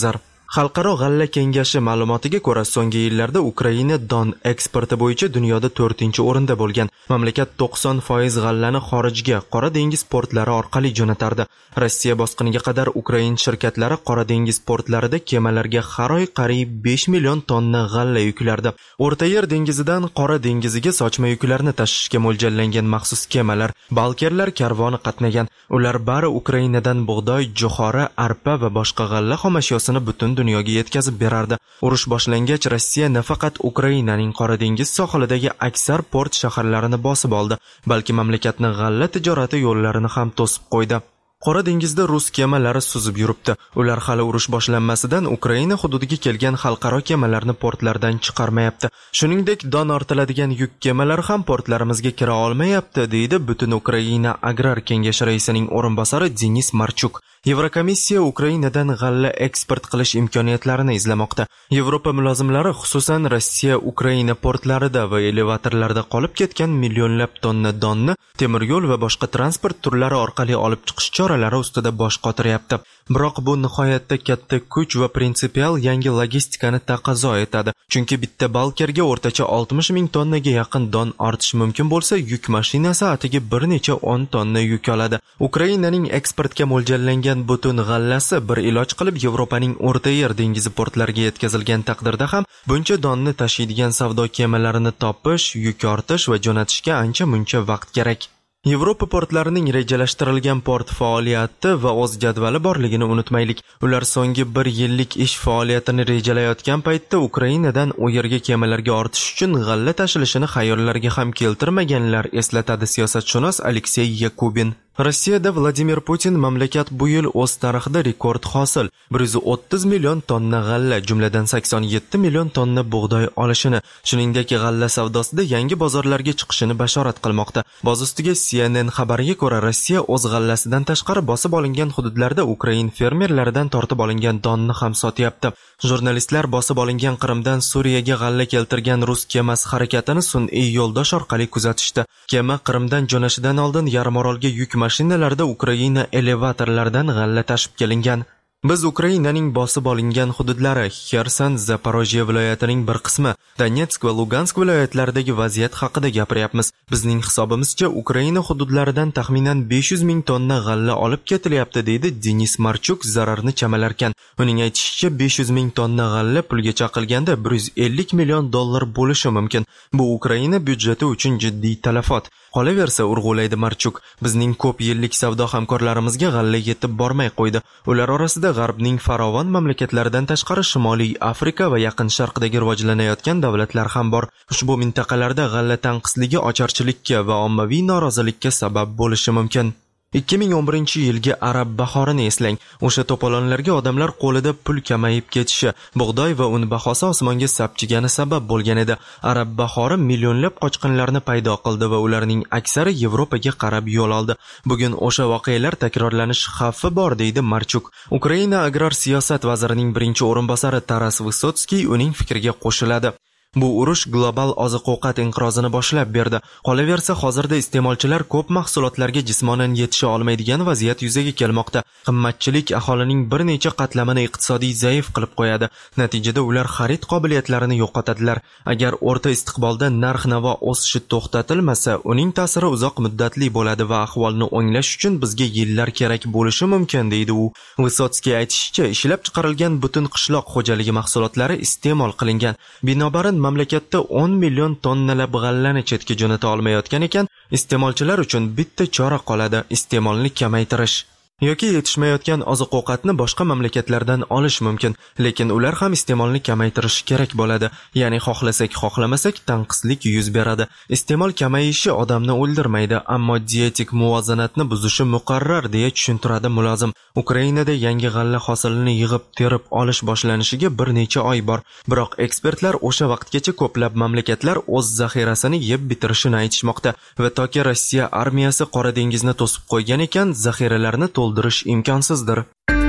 Xalqaro g'alla kengashi ma'lumotiga ko'ra, so'nggi yillarda Ukraina don eksporti bo'yicha dunyoda 4-o'rinda bo'lgan. Mamlakat 90% g'allani xorijga, Qora dengiz portlari orqali jo'natardi. Rossiya bosqiniga qadar Ukrain shirkatlari Qora dengiz portlarida kemalarga har oy qariyb 5 million tonna g'alla yuklardi. O'rta Yer dengizidan Qora dengiziga sochma yuklarni tashishga mo'ljallangan maxsus kemalar, balkerlar karvoni qatnagan. Ular bari Ukrainadan bug'doy, jo'xori, arpa va boshqa g'alla xomashyosini butun dunyoga yetkazib berardi. Urush boshlangach, Rossiya nafaqat Ukrainaning Qora dengiz sohilidagi aksar port shaharlarini bosib oldi, balki mamlakatning g'alla tijorati yo'llarini ham to'sib qo'ydi. Qora dengizda rus kemalari suzib yuribdi. Ular hali urush boshlanmasidan Ukraina hududiga kelgan xalqaro kemalarni portlardan chiqarmayapti. Shuningdek, don ortiladigan yuk kemalari ham portlarimizga kira olmayapti, deydi Butun Ukraina Agrar kengashi raisining o'rinbosari Denis Marchuk. Yevrokomissiya Ukrainadan g'alla eksport qilish imkoniyatlarini izlamoqda. Yevropa mulozimlari xususan Rossiya Ukraina portlarida va elevatorlarda qolib ketgan millionlab tonna donni temir yo'l va boshqa transport turlari orqali olib chiqish choralari ustida bosh qotiryapti. Biroq bu nihoyatda katta kuch va prinsipial yangi logistikani taqozo etadi. Chunki bitta balkerga o'rtacha 60 ming tonnaga yaqin don ortish mumkin bo'lsa, yuk mashinasi atiga bir necha 10 tonna yuk oladi. Ukrainaning eksportga mo'ljallangan butun g'allasi bir iloj qilib Yevropaning O'rta Yer dengizi portlariga yetkazilgan taqdirda ham buncha donni tashiydigan savdo kemalarini topish, yuk ortish va jo'natishga ancha-muncha vaqt kerak. Yevropa portlarining rejalashtirilgan port faoliyati va o'z jadvali borligini unutmaylik. Ular so'nggi 1 yillik ish faoliyatini rejalayotgan paytda Ukrainadan u yerga kemalarga ortish uchun g'alla tashilishini xayollariga ham keltirmaganlar, eslatadi siyosatshunos Aleksey Yakubin. Rossiyada Vladimir Putin mamlakat bu yil o'z tarixida rekord hosil 130 million tonna g'alla, jumladan 87 million tonna bug'doy olishini, shuningdek g'alla savdosida yangi bozorlarga chiqishini bashorat qilmoqda. Boz ustiga CNN xabariga ko'ra, Rossiya o'z g'allasidan tashqari bosib olingan hududlarda Ukrain fermerlaridan tortib olingan donni ham sotyapti. Jurnalistlar bosib olingan Qrimdan Suriyaga g'alla keltirgan rus kemasi harakatini sun'iy yo'ldosh orqali kuzatishdi. Kema Qrimdan jo'nashidan oldin yarimorolga yuk mashinalarda Ukraina elevatorlaridan g'alla tashib kelingan. Biz Ukrainaning bosib olingan hududlari, Xerson, Zaporojye viloyatining bir qismi, Donetsk va Lugansk viloyatlaridagi vaziyat haqida gapiryapmiz. Bizning hisobimizcha Ukraina hududlaridan taxminan 500 ming tonna g'alla olib ketilyapti, deydi Denis Marchuk zararni chamalarkan. Uning aytishicha, 500 ming tonna g'alla pulga chaqilganda 150 million dollar bo'lishi mumkin. Bu Ukraina byudjeti uchun jiddiy talafot. Qolaversa, urg'ulaydi Marchuk, bizning ko'p yillik savdo hamkorlarimizga g'alla yetib bormay qo'ydi. Ular orasida G'arbning farovon mamlakatlaridan tashqari Shimoliy Afrika va Yaqin Sharqdagi rivojlanayotgan davlatlar ham bor. Ushbu mintaqalarda g'alla tanqisligi ocharchilikka va ommaviy norozilikka sabab bo'lishi mumkin. 2011-yilgi arab bahorini eslang. O'sha to'polonlarga odamlar qo'lida pul kamayib ketishi, bug'doy va un bahosi osmonga sapchigani sabab bo'lgan edi. Arab bahori millionlab qochqinlarni paydo qildi va ularning aksari Yevropaga qarab yo'l oldi. Bugun o'sha voqealar takrorlanish xavfi bor, deydi Marchuk. Ukraina agrar siyosat vazirining birinchi o'rinbosari Taras Vysotskiy uning fikriga qo'shiladi. Bu urush global oziq-ovqat inqirozini boshlab berdi. Qolaversa, hozirda iste'molchilar ko'p mahsulotlarga jismonan yetisha olmaydigan vaziyat yuzaga kelmoqda. Qimmatchilik aholining bir necha qatlamini iqtisodiy zaif qilib qo'yadi. Natijada ular xarid qobiliyatlarini yo'qotadilar. Agar o'rta istiqbolda narx-navo o'sishi to'xtatilmasa, uning ta'siri uzoq muddatli bo'ladi va ahvolni o'nglash uchun bizga yillar kerak bo'lishi mumkin, deydi u. Vysotskiy aytishicha, ishlab chiqarilgan butun qishloq xo'jaligi mahsulotlari iste'mol qilingan. Binobarin mamlakatda 10 million tonnalab g'allani chetga jo'nata olmayotgan ekan, iste'molchilar uchun bitta chora qoladi: iste'molni kamaytirish. Yoki yetishmayotgan oziq-ovqatni boshqa mamlakatlardan olish mumkin, lekin ular ham iste'molni kamaytirishi kerak bo'ladi. Ya'ni xohlasak, xohlamasak tanqislik yuz beradi. Iste'mol kamayishi odamni o'ldirmaydi, ammo dietik muvozanatni buzishi muqarrar, deya tushuntiradi mulozim. Ukrainada yangi g'alla hosilini yig'ib terib olish boshlanishiga bir necha oy bor. Biroq ekspertlar o'sha vaqtgacha ko'plab mamlakatlar o'z zaxirasini yeb bitirishini aytishmoqda va toki Rossiya armiyasi Qora dengizni to'sib qo'ygan ekan, zaxiralarni to'ldirish imkonsizdir.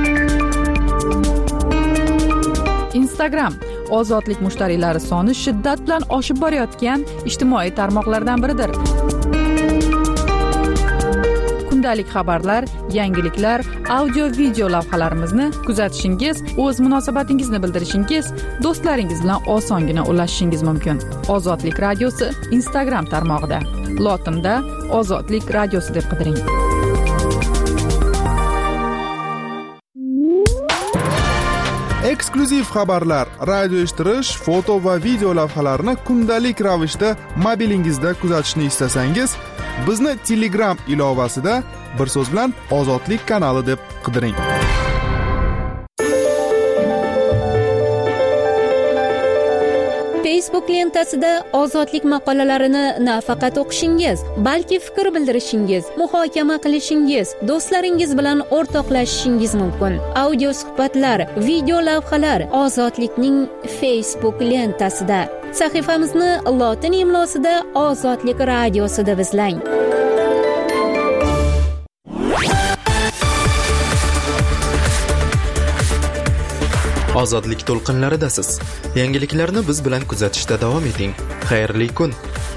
Instagram ozodlik mushtariylari soni shiddat bilan oshib borayotgan ijtimoiy tarmoqlardan biridir. kundalik xabarlar, yangiliklar, audio video lavhalarimizni kuzatishingiz, o'z munosabatingizni bildirishingiz, do'stlaringiz bilan osongina ulashishingiz mumkin. Ozodlik radiosi Instagram tarmog'ida. Lotinda Ozodlik radiosi deb qidiring. Eksklyuziv xabarlar, radio eshittirish, foto va video lavhalarni kundalik ravishda mobilingizda kuzatishni istasangiz, bizni Telegram ilovasida bir so'z bilan Ozodlik kanali deb qidiring. Facebook lentasida ozodlik maqolalarini nafaqat o'qishingiz, balki fikr bildirishingiz, muhokama qilishingiz, do'stlaringiz bilan o'rtoqlashishingiz mumkin. Audio suhbatlar, video lavhalar Ozodlikning Facebook lentasida. Sahifamizni lotin imlosida Ozodlik radiosi deb izlang. Ozodlik to'lqinlaridasiz. Yangiliklarni biz bilan kuzatishda davom eting. Xayrli kun.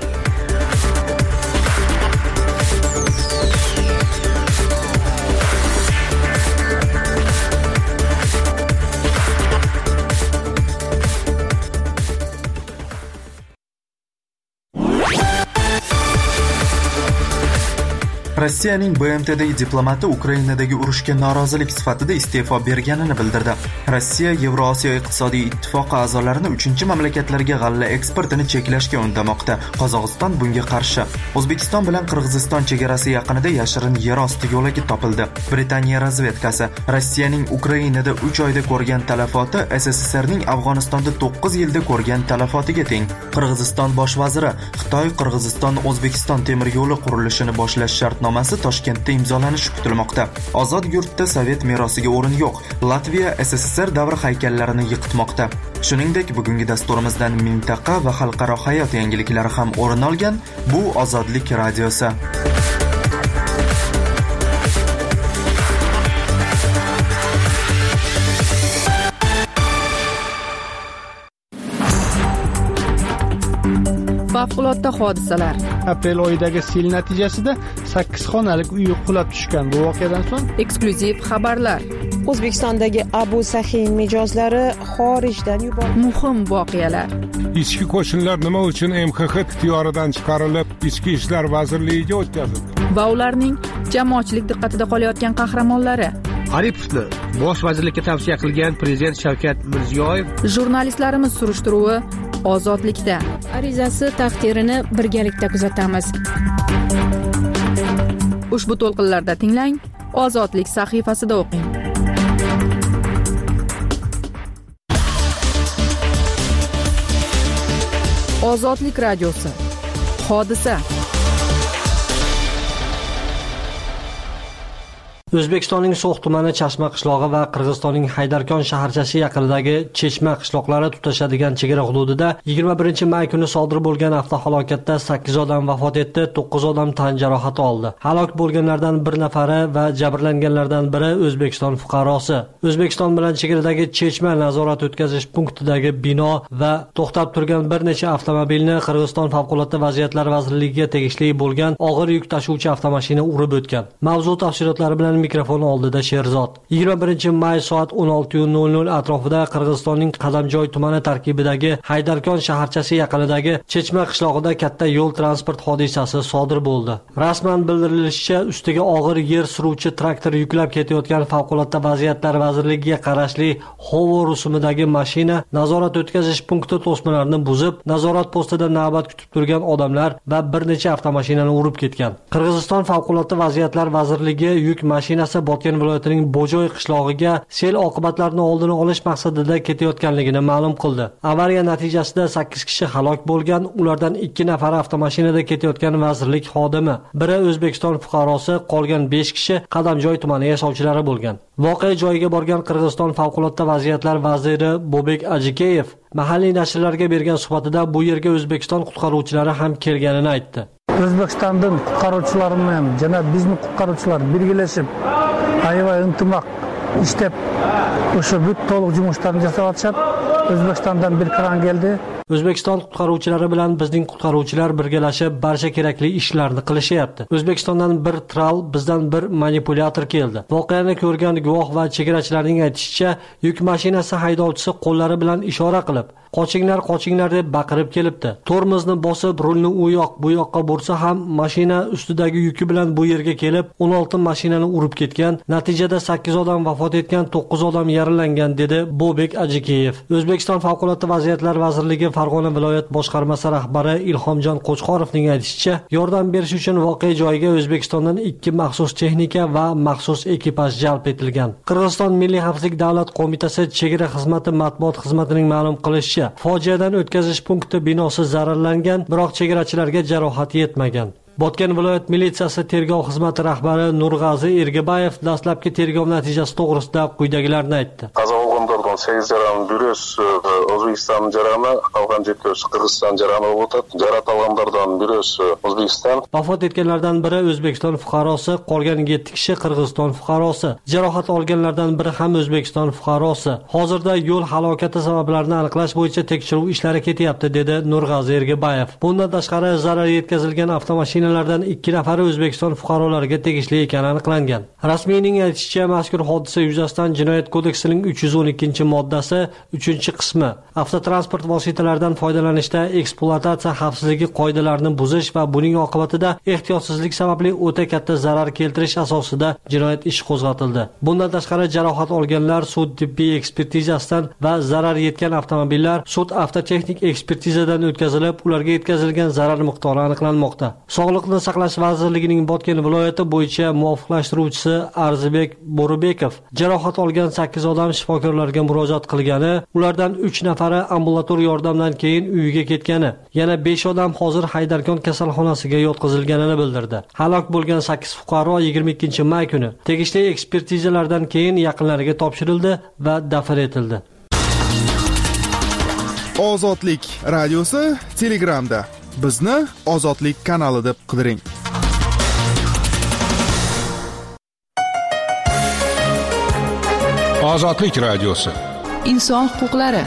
Rossiyaning BMTdagi diplomati Ukrainadagi urushga norozilik sifatida iste'fo berganini bildirdi. Rossiya Yevrosiyo iqtisodiy ittifoqi a'zolarini 3-mamlakatlarga g'alla eksportini cheklashga undamoqda. Qozog'iston bunga qarshi. O'zbekiston bilan Qirg'iziston chegarasi yaqinida yashirin yer osti yo'lagi topildi. Britaniya razvedkasi Rossiyaning Ukrainada 3 oyda ko'rgan talafoti SSSRning Afg'onistonda 9 yilda ko'rgan talafotiga teng. Qirg'iziston bosh vaziri Xitoy Qirg'iziston-O'zbekiston temir yo'li qurilishini boshlash shartnomasi Toshkentda imzolanishi kutilmoqda. Ozod yurtda Sovet merosiga o'rin yo'q. Latviya SSSR davri haykallarini yiqitmoqda. Shuningdek, bugungi dasturimizdan mintaqa va xalqaro hayot yangiliklari ham o'rin olgan. Bu Ozodlik radiosi. Favqulodda hodisalar. Aprel oyidagi sel natijasida 8 xonalik uy qulab tushgan. Bu voqeadan so'ng eksklyuziv xabarlar. O'zbekistondagi Abu Sahin mijozlari xorijdan yuborildi. Muhim voqealar. Ichki qo'shinlar nima uchun MXX ixtiyoridan chiqarilib, Ichki ishlar vazirligiga o'tkazildi? Va ularning jamoatchilik diqqatida qolayotgan qahramonlari. Aripovni bosh vazirlikka tavsiya qilgan prezident Shavkat Mirziyoyev. Jurnalistlarimiz surishtiruvi Ozodlikda. Arizasi taqdirini birgalikda kuzatamiz. Ushbu to'lqinlarda tinglang, Ozodlik sahifasida o'qing. Ozodlik radiosi. Hodisa. O'zbekistonning So'x tumani Chashma qishlog'i va Qirg'izistonning Haydarkon shaharchasi yaqinidagi Chechma qishloqlari tutashadigan chegara hududida 21-may kuni sodir bo'lgan avtohalokatda 8 odam vafot etdi, 9 odam tan jarohati oldi. Halok bo'lganlardan bir nafari va jabrlanganlardan biri O'zbekiston fuqarosi. O'zbekiston bilan chegaradagi Chechma nazorat o'tkazish punktidagi bino va to'xtab turgan bir necha avtomobilni Qirg'iziston favqulodda vaziyatlar vazirligiga tegishli bo'lgan og'ir yuk tashuvchi avtomashina urib o'tgan. Mavzu tafsilotlari bilan mikrofon oldida Sherzod. 21-may soat 16:00 atrofida Qirg'izistonning Qadamjoy tumani tarkibidagi Haydarkon shaharchasi yaqinidagi Chechma qishlog'ida katta yo'l transport hodisasi sodir bo'ldi. Rasman bildirilishicha, ustiga og'ir yer suruvchi traktor yuklab ketayotgan favqulodda vaziyatlar vazirligiga qarashli Hovo rusumidagi mashina nazorat o'tkazish punkti to'smalarni buzib, nazorat postida navbat kutib turgan odamlar va bir necha avtomashinani urib ketgan. Qirg'iziston favqulodda vaziyatlar vazirligi yuk mashinasi Botken viloyatining Bojoy qishlog'iga sel oqibatlarini oldini olish maqsadida ketayotganligini ma'lum qildi. Avariya natijasida 8 kishi halok bo'lgan, ulardan 2 nafari avtomashinada ketayotgan vazirlik xodimi, biri O'zbekiston fuqarosi, qolgan 5 kishi Qadamjoy tumani yashovchilari bo'lgan. Voqea joyiga borgan Qirg'iziston favqulodda vaziyatlar vaziri Bobek Ajikeyev mahalliy nashrlarga bergan suhbatida bu yerga O'zbekiston qutqaruvchilari ham kelganini aytdi. O'zbekistondan qutqaruvchilar bilan jana bizning qutqaruvchilar birgalashib, ayva intimaq ishlab o'sha to'liq жұмыстарын жасап atishadi. O'zbekistondan bir kran keldi. O'zbekiston qutqaruvchilari bilan bizning qutqaruvchilar birgalashib barcha kerakli ishlarni qilishyapti. O'zbekistondan bir tral, bizdan bir manipulyator keldi. Voqeani ko'rgan guvoh va chegarachilarning aytishicha, yuk mashinasi haydovchisi qo'llari bilan ishora qilib, qochinglar deb baqirib kelibdi. Tormozni bosib, rulni u yoq bu yoqqa bursa ham mashina ustidagi yuki bilan bu yerga kelib, 16 mashinani urib ketgan. Natijada 8 odam vafot etgan, 9 odam yaralangan, dedi Bobek Ajikeyev. O'zbekiston Favqulodda vaziyatlar vazirligi Farg'ona viloyat boshqarmasi rahbari Ilhomjon Qo'chqorovning aytishicha, yordam berish uchun voqea joyiga O'zbekistondan 2 maxsus texnika va maxsus ekipaj jalb etilgan. Qirg'iziston Milliy xavfsizlik davlat qo'mitasi chegara xizmati matbuot xizmatining ma'lum qilishicha, fojiadan o'tkazish punkti binosi zararlangan, biroq chegarachilarga jarohat yetmagan. Botken viloyat militsiyasi tergov xizmati rahbari Nurg'azi Ergabayev dastlabki tergov natijasi to'g'risida quyidagilarni aytdi. Qazo bo'lganlardan 8 jarani Durus O'zbekiston jarani, qolgan 7 Qirg'iziston jarani bo'ldi. Jarohat olganlardan Durus O'zbekiston. Vafot etganlardan biri O'zbekiston fuqarosi, qolgan 7 kishi Qirg'iziston fuqarosi. Jarohat olganlardan biri ham O'zbekiston fuqarosi. Hozirda yo'l halokati sabablarini aniqlash bo'yicha tekshiruv ishlari ketyapti, dedi Nurg'azi Ergabayev. Bundan tashqari zarar yetkazilgan avtomashinalardan 2 nafari O'zbekiston fuqarolariga tegishli ekani aniqlangan. Rasmiyning aytishicha, mazkur hodisa yuzasidan Jinoyat kodeksining 312-moddasi 3-qismi avtotransport vositalaridan foydalanishda ekspluatatsiya xavfsizligi qoidalarini buzish va buning oqibatida ehtiyotsizlik sababli o'ta katta zarar keltirish asosida jinoyat ishi qo'zg'atildi. Bundan tashqari jarohat olganlar sud tibbiy ekspertizasidan va zarar yetgan avtomobillar sud avtotexnik ekspertizadan o'tkazilib, ularga yetkazilgan zarar miqdori aniqlanmoqda. Sog'liqni saqlash vazirligining Botken viloyati bo'yicha muvofiqlashtiruvchisi Arzibek Bo'ribekov jarohat olgan 8 odam shifokorlarga murojaat qilgani, ulardan 3 nafari ambulator yordamdan keyin uyiga ketgani, yana 5 odam hozir Haydarkon kasalxonasiga yotqizilganini bildirdi. Halok bo'lgan 8 fuqaro 22-may kuni tegishli ekspertizalardan keyin yaqinlariga topshirildi va dafn etildi. Ozodlik radiosi Telegramda. Bizni Ozodlik kanali deb qidiring. Ozodlik radiosi. Inson huquqlari.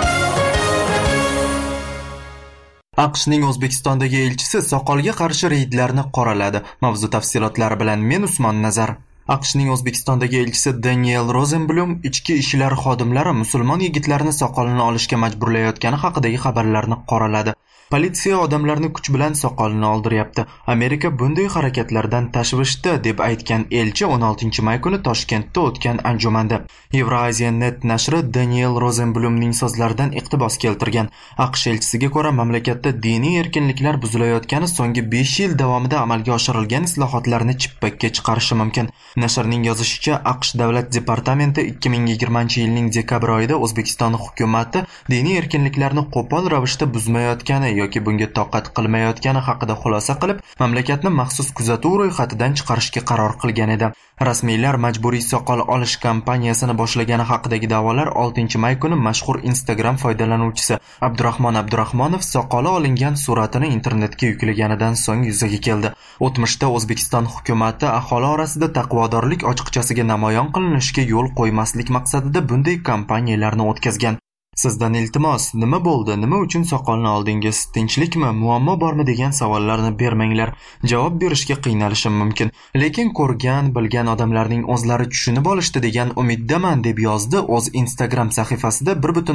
AQShning O'zbekistondagi elchisi soqolga qarshi reydlarni qoraladi. Mavzu tafsilotlari bilan men Usmon Nazar. AQShning O'zbekistondagi elchisi Daniel Rosenblum ichki ishlar xodimlari musulmon yigitlarni soqolini olishga majburlayotgani haqidagi xabarlarni qoraladi. Politsiya odamlarni kuch bilan soqolini oldiryapti. Amerika bunday harakatlardan tashvishda, deb aytgan elchi 16-may kuni Toshkentda o'tgan anjumanda. Euraziya.net nashri Daniel Rosenblumning so'zlaridan iqtibos keltirgan. AQSh elchisiga ko'ra, mamlakatda diniy erkinliklar buzilayotgani so'nggi 5 yil davomida amalga oshirilgan islohotlarni chippakka chiqarishi mumkin. Nashrning yozishicha, AQSh davlat departamenti 2020-yilning dekabr oyida O'zbekiston hukumati diniy erkinliklarni qo'pol ravishda buzmayotgani yoki bunga toqat qilmayotgani haqida xulosa qilib, mamlakatni maxsus kuzatuv ro'yxatidan chiqarishga qaror qilgan edi. Rasmiylar majburiy soqol olish kampaniyasini boshlagani haqidagi da'volar 6-may kuni mashhur Instagram foydalanuvchisi Abdurahmon Abdurahmonov soqoli olingan suratini internetga yuklaganidan so'ng yuzaga keldi. O'tmishda O'zbekiston hukumati aholi orasida taqvodorlik ochiqchasiga namoyon qilinishiga yo'l qo'ymaslik maqsadida bunday kampaniyalarni o'tkazgan. Sizdan iltimos, nima bo'ldi? Nima uchun soqolni oldingiz? Tinchlikmi? Muammo bormi degan savollarni bermanglar. Javob berishga qiynalishim mumkin. Lekin ko'rgan, bilgan odamlarning o'zlari tushunib olishdi degan umiddaman, deb yozdi o'z Instagram sahifasida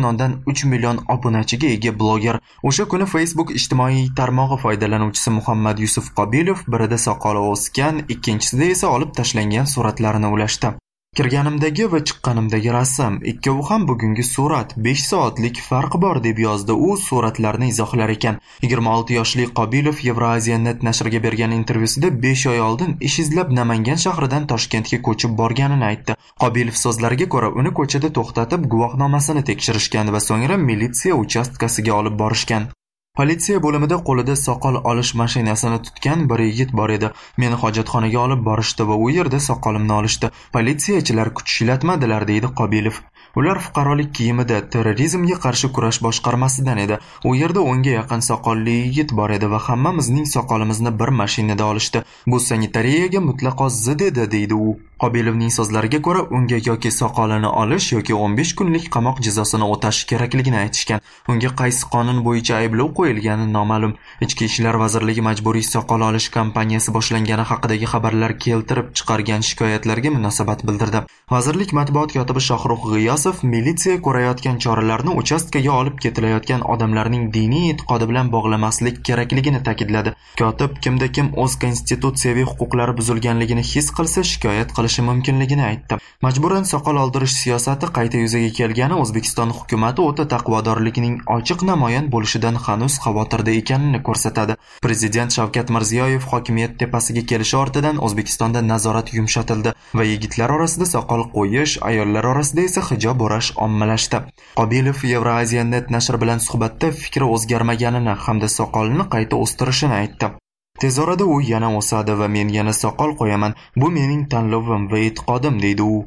1.3 million obunachiga ega bloger. O'sha kuni Facebook ijtimoiy tarmog'i foydalanuvchisi Muhammad Yusuf Qobilov birida soqoli o'sgan, ikkinchisida esa olib tashlangan suratlarini ulashdi. Kirganimdagi va chiqqanimdagi rasm, ikkovi ham bugungi surat, 5 soatlik farq bor, deb yozdi u suratlarni izohlar ekan. 26 yoshli Qobilov Euraziya.net nashriga bergan intervyusida 5 oy oldin ish izlab Namangan shahridan Toshkentga ko'chib borganini aytdi. Qobilov so'zlariga ko'ra, uni ko'chada to'xtatib guvohnomasini tekshirishgan va so'ngra militsiya uchastkasiga olib borishgan. Politsiya bo'limida qo'lida soqol olish mashinasini tutgan bir yigit bor edi. Meni hojatxonaga olib borishdi va u yerda soqolimni olishdi. Politsiyachilar kuch ishlatmadilar, deydi Qobilov. Ular fuqarolik kiyimida terrorizmga qarshi kurash boshqarmasidan edi. U yerda 10 ga yaqin soqolli yigit bor edi va hammamizning soqolimizni bir mashinada olishdi. Bu sanitariyaga mutlaqo zid edi, deydi u. Qobilovning so'zlariga ko'ra, unga yoki soqolini olish yoki 15 kunlik qamoq jazosini o'tash kerakligini aytishgan. Unga qaysi qonun bo'yicha ayblov qo'yilgani noma'lum. Ichki ishlar vazirligi majburiy soqol olish kampaniyasi boshlangani haqidagi xabarlar keltirib chiqargan shikoyatlarga munosabat bildirdi. Vazirlik matbuot kotibi Shohrux G'iyosov militsiya ko'rayotgan choralarni uchastkaga olib ketilayotgan odamlarning diniy e'tiqodi bilan bog'lamaslik kerakligini ta'kidladi. Kotib kimda kim o'z konstitutsiyaviy huquqlari buzilganligini his qilsa shikoyat qilishi mumkinligini aytdi. Majburan soqol oldirish siyosati qayta yuzaga kelgani O'zbekiston hukumatı o'ta taqvodorligining ochiq namoyon bo'lishidan hanuz xavotirda ekanini ko'rsatadi. Prezident Shavkat Mirziyoyev hokimiyat tepasiga kelishi ortidan O'zbekistonda nazorat yumshatildi va yigitlar orasida soqol qo'yish, ayollar orasida esa hijob o'rash ommalashdi. Qobilov Euraziya.net nashri bilan suhbatda fikri o'zgarmaganini hamda soqolni qayta o'stirishini aytdi. Tez orada u yana o'sadi va men yana soqol qo'yaman. Bu mening tanlovim va e'tiqodim, deydi u.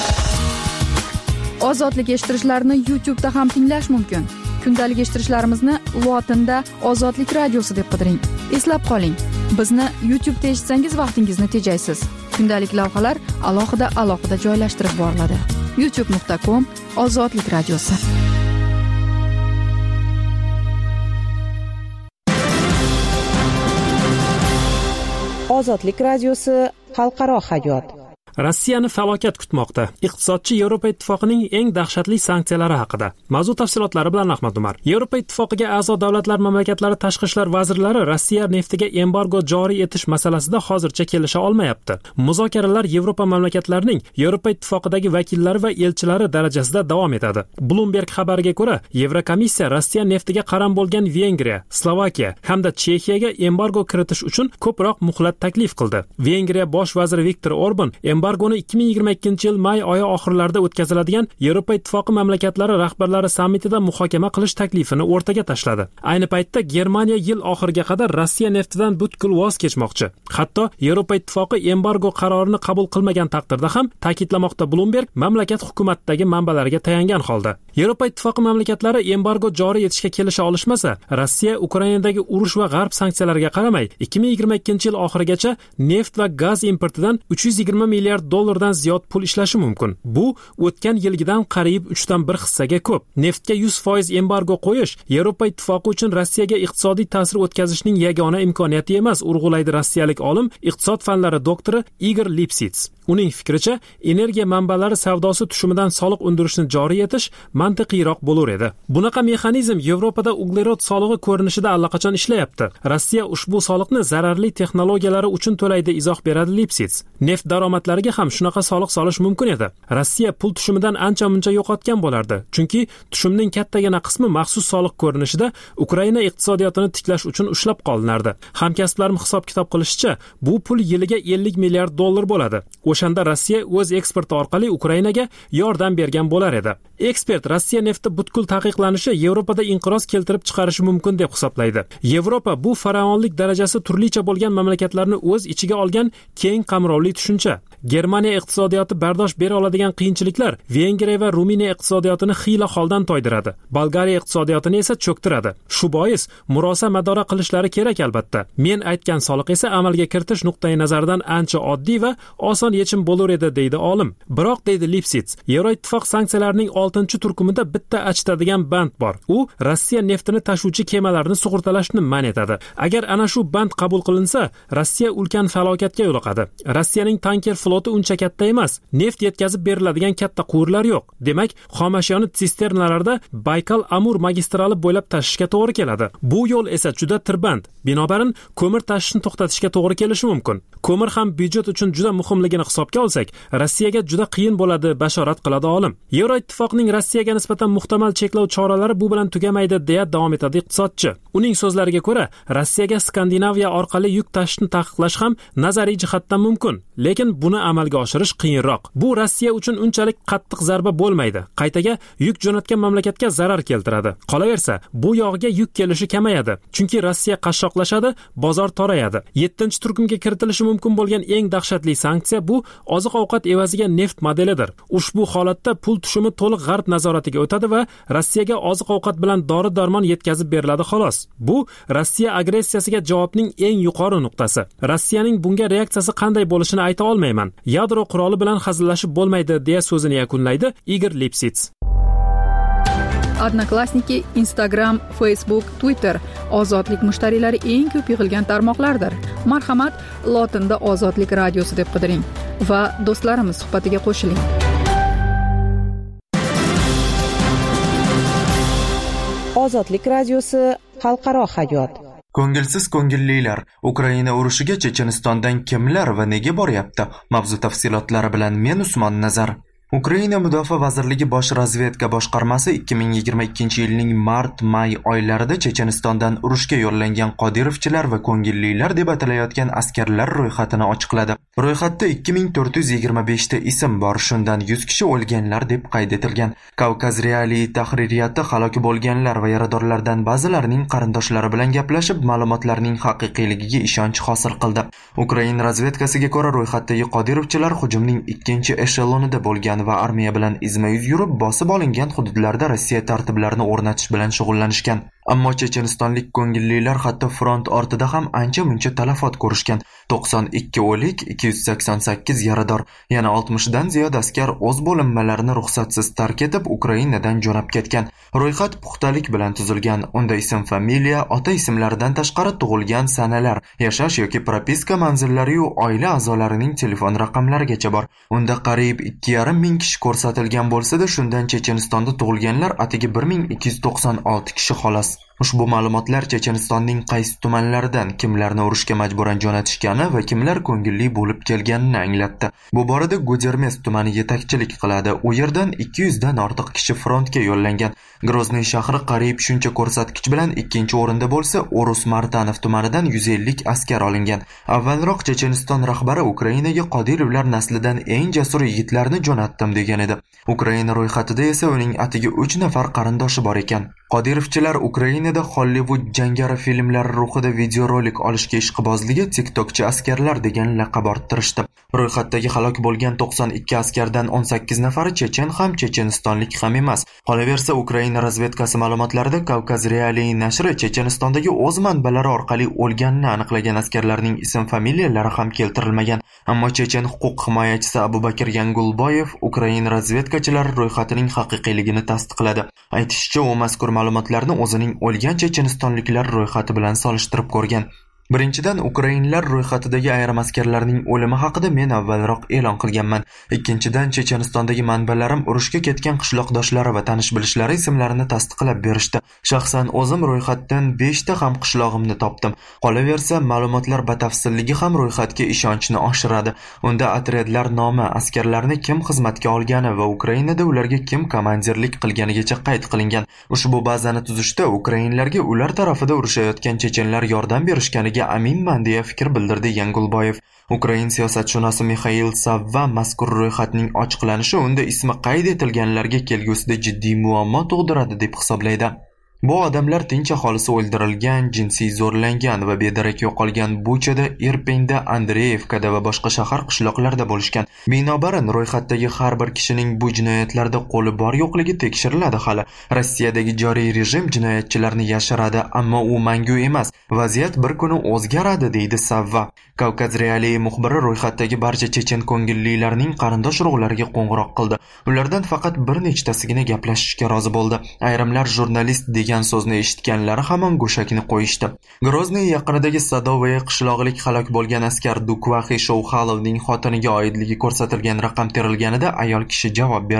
Ozodlik eshittirishlarni YouTube'da ham tinglash mumkin. Kundalik eshittirishlarimizni lotinda Ozodlik radiosi deb qidiring. Eslab qoling, bizni YouTube'da eshitsangiz vaqtingizni tejaysiz. Kundalik lavhalar alohida joylashtirib boriladi. youtube.com/Ozodlik radiosi. Ozodlik radiosi xalqaro hayot. Rossiyani falokat kutmoqda. Iqtisodchi Yevropa Ittifoqining eng dahshatli sanksiyalari haqida. Mavzu tafsilotlari bilan Ahmad Umar. Yevropa Ittifoqiga a'zo davlatlar mamlakatlari tashqi ishlar vazirlari Rossiya neftiga embargo joriy etish masalasida hozircha kelisha olmayapti. Muzokaralar Yevropa mamlakatlarining Yevropa Ittifoqidagi vakillari va elchilari darajasida davom etadi. Bloomberg xabariga ko'ra, Yevrokomissiya Rossiya neftiga qaram bo'lgan Vengriya, Slovakiya hamda Chexiyaga embargo kiritish uchun ko'proq muhlat taklif qildi. Vengriya bosh vaziri Viktor Orban embargoni 2022-yil may oyi oxirlarida o'tkaziladigan Yevropa Ittifoqi mamlakatlari rahbarlari sammitida muhokama qilish taklifini o'rtaga tashladi. Ayni paytda Germaniya yil oxiriga qadar Rossiya neftidan butkul voz kechmoqchi. Hatto Yevropa Ittifoqi embargo qarorini qabul qilmagan taqdirda ham, ta'kidlamoqda Bloomberg mamlakat hukumatidagi manbalarga tayangan holda. Yevropa Ittifoqi mamlakatlari embargo joriy etishga kelisha olishmasa, Rossiya Ukrainadagi urush va g'arb sanksiyalariga qaramay 2022-yil oxirigacha neft va gaz importidan 320 milliard dollardan ziyod pul ishlashi mumkin. Bu o'tgan yilgidan qariyb 3/1 hissaga ko'p. Neftga 100% embargo qo'yish Yevropa Ittifoqi uchun Rossiyaga iqtisodiy ta'sir o'tkazishning yagona imkoniyati emas, urg'ulaydi rossiyalik olim, iqtisod fanlari doktori Igor Lipsits. Uning fikricha, energiya manbalari savdosi tushumidan soliq undirishni joriy etish mantiqiyroq bo'lar edi. Bunaqa mexanizm Yevropada uglerod solig'i ko'rinishida allaqachon ishlayapti. Rossiya ushbu soliqni zararli texnologiyalari uchun to'laydi, izoh beradi Lipsits. Neft daromadlariga ham shunaqa soliq solish mumkin edi. Rossiya pul tushumidan ancha-muncha yo'qotgan bo'lardi. Chunki tushumning kattagina qismi maxsus soliq ko'rinishida Ukraina iqtisodiyotini tiklash uchun ushlab qolinardi. Hamkasblarim hisob-kitob qilishicha, bu pul yiliga 50 milliard dollar bo'ladi. O'shanda Rossiya o'z eksporti orqali Ukrainaga yordam bergan bo'lar edi. Ekspert Rossiya nefti butkul taqiqlanishi Yevropada inqiroz keltirib chiqarishi mumkin deb hisoblaydi. Yevropa bu faraonlik darajasi turlicha bo'lgan mamlakatlarni o'z ichiga olgan keng qamrovli tushuncha. Germaniya iqtisodiyoti bardosh bera oladigan qiyinchiliklar Vengriya va Ruminiya iqtisodiyotini xiyla holdan toydiradi. Bolgariya iqtisodiyotini esa cho'ktiradi. Shu bois murosa madora qilishlari kerak albatta. Men aytgan soliq esa amalga kiritish nuqtai nazaridan ancha oddiy va oson yechim bo'lar edi, deydi olim. Biroq, deydi Lipsits, Yevroittifoq sanksiyalarining 6-turkumida bitta achitadigan band bor. U Rossiya neftini tashuvchi kemalarni sug'urtalashni man etadi. Agar ana shu band qabul qilinsa, Rossiya ulkan falokatga yo'liqadi. Rossiyaning tanker floti uncha katta emas. Neft yetkazib beriladigan katta quvurlar yo'q. Demak, xomashyoni sisternalarda Baykal-Amur magistrali bo'ylab tashishga to'g'ri keladi. Bu yo'l esa juda tirband. Binobarin, ko'mir tashishni to'xtatishga to'g'ri kelishi mumkin. Ko'mir ham byudjet uchun juda muhimligini hisobga olsak, Rossiyaga juda qiyin bo'ladi, bashorat qiladi olim. Yevroittifoqning Rossiyaga nisbatan muhtamal cheklov choralari bu bilan tugamaydi, deya davom etadi iqtisodchi. Uning so'zlariga ko'ra, Rossiyaga Skandinaviya orqali yuk tashishni taqiqlash ham nazariy jihatdan mumkin, lekin buni amalga oshirish qiyinroq. Bu Rossiya uchun unchalik qattiq zarba bo'lmaydi. Qaytaga yuk jo'natgan mamlakatga zarar keltiradi. Qolaversa, bu yog'ga yuk kelishi kamayadi. Chunki Rossiya qashshoqlashadi, bozor torayadi. 7-turkumga kiritilishi mumkin bo'lgan eng dahshatli sanksiya bu oziq-ovqat evaziga neft modelidir. Ushbu holatda pul tushumi to'liq g'arb nazoratiga o'tadi va Rossiyaga oziq-ovqat bilan dori-darmon yetkazib beriladi xolos. Bu Rossiya agressiyasiga javobning eng yuqori nuqtasi. Rossiyaning bunga reaksiyasi qanday bo'lishini ayta olmayman. Yadro quroli bilan hazillashib bo'lmaydi, deya so'zini yakunlaydi Igor Lipsits. Odnoklassniki, Instagram, Facebook, Twitter ozodlik mushtariylari eng ko'p yig'ilgan tarmoqlardir. Marhamat, lotinda Ozodlik radiosi deb qidiring va do'stlarimiz suhbatiga qo'shiling. Ozodlik radiosi xalqaro hayot. Ko'ngilsiz ko'ngillilar, Ukraina urushiga Chechenistondan kimlar va nega boryapti? Mavzu tafsilotlari bilan men Usmon Nazar. Ukraina Mudofaa vazirligi bosh razvedka boshqarmasi 2022-yilning mart-may oylarida Chechenistondan urushga yo'llangan Qodirovchilar va ko'ngillilar deb atalayotgan askarlar ro'yxatini ochiqladi. Ro'yxatda 2425 ta ism bor, shundan 100 kishi o'lganlar deb qayd etilgan. Kavkaz Realiy tahririyati halok bo'lganlar va yaradorlardan ba'zilarining qarindoshlari bilan gaplashib, ma'lumotlarning haqiqiyligiga ishonch hosil qildi. Ukraina razvedkasiga ko'ra, ro'yxatdagi Qodirovchilar hujumning ikkinchi eshelonida bo'lgan va armiya bilan izma-yuz yurib, bosib olingan hududlarda Rossiya tartiblarini o'rnatish bilan shug'ullanishgan. Ammo chechenistonlik ko'ngillilar hatto front ortida ham ancha-muncha talafot ko'rishgan. 92 o'lik, 288 yarador, yana 60 dan ziyod askar o'z bo'linmalarini ruxsatsiz tark etib Ukrainadan jo'nab ketgan. Ro'yxat puxtalik bilan tuzilgan. Unda ism, familiya, ota ismlaridan tashqari tug'ilgan sanalar, yashash yoki propiska manzillari va oila a'zolarining telefon raqamlarigacha bor. Unda qariyb 2,5 ming kishi ko'rsatilgan bo'lsa-da, shundan Chechenistonda tug'ilganlar atigi 1296 kishi xolos. Ushbu ma'lumotlar Chechenistonning qaysi tumanlaridan kimlarni urushga majburan jo'natishgani va kimlar ko'ngilli bo'lib kelganini anglatdi. Bu borada Gudermes tumani yetakchilik qiladi. U yerdan 200 dan ortiq kishi frontga yo'llangan. Grozny shahri qariyb shuncha ko'rsatkich bilan ikkinchi o'rinda bo'lsa, Urus Martanov tumanidan 150 askar olingan. Avvalroq Checheniston rahbari Ukrainaga Qodirovlar naslidan eng jasur yigitlarni jo'natdim degan edi. Ukraina ro'yxatida esa uning atigi 3 nafar qarindoshi bor ekan. Qodirovchilar Ukrainada Hollywood jangari filmlari ruhida videorolik olishga ishqibozligi TikTokchi askarlar degan laqab orttirishdi. Ro'yxatdagi halok bo'lgan 92 askardan 18 nafari chechen ham chechenistonlik ham emas. Qolaversa, Ukraina razvedkasi ma'lumotlarida Kavkaz Realiy nashri Chechenistondagi o'z manbalari orqali o'lganini aniqlagan askarlarning ism-familiyalari ham keltirilmagan. Ammo chechen huquq himoyachisi Abubakir Yangulboyev Ukraina razvedkachilari ro'yxatining haqiqiyligini tasdiqladi. Aytishicha, u mazkur ma'lumotlarni o'zining o'lgan chechenistonliklar ro'yxati bilan solishtirib ko'rgan. Birinchidan, ukrainlar ro'yxatidagi ayrim askarlarning o'limi haqida men avvalroq e'lon qilganman. Ikkinchidan, Chechenistondagi manbalarim urushga ketgan qishloqdoshlari va tanish-bilishlari ismlarini tasdiqlab berishdi. Shaxsan o'zim ro'yxatdan 5 ta ham qishlog'imni topdim. Qolaversa, ma'lumotlar batafsilligi ham ro'yxatga ishonchni oshiradi. Unda otryadlar nomi, askarlarni kim xizmatga olgani va Ukrainada ularga kim komandirlik qilganigacha qayd qilingan. Ushbu bazani tuzishda ukrainlarga ular tarafida urushayotgan chechenlar yordam berishganiga aminman deya fikr bildirdi Yangulboyev. Ukrain siyosatshunosi Mikhail Savva mazkur ro'yxatning ochiqlanishi unda ismi qayd etilganlarga kelgusida jiddiy muammo tug'diradi deb hisoblaydi. Bu odamlar tinch aholisi o'ldirilgan, jinsiy zo'rlangan va bedarak yo'qolgan Buchada, Irpenda, Andreyevkada va boshqa shahar qishloqlarda bo'lishgan. Binobarin ro'yxatdagi har bir kishining bu jinoyatlarda qo'li bor yo'qligi tekshiriladi hali. Rossiyadagi joriy rejim jinoyatchilarni yashiradi, ammo u mangu emas. Vaziyat bir kuni o'zgaradi, deydi Savva. Kavkaz Realiy muxbiri ro'yxatdagi barcha chechen ko'ngillilarning qarindosh urug'lariga qo'ng'iroq qildi. Ulardan faqat bir nechtasigina gaplashishga rozi bo'ldi. Ayrimlar jurnalist degan so'zni eshitganlari hamon go'shakni qo'yishdi. Grozny yaqinidagi Sadovaya qishlog'ilik halok bo'lgan askar Dukvaxi Shouxalovning xotiniga oidligi ko'rsatilgan raqam terilganida ayol kishi javob berdi.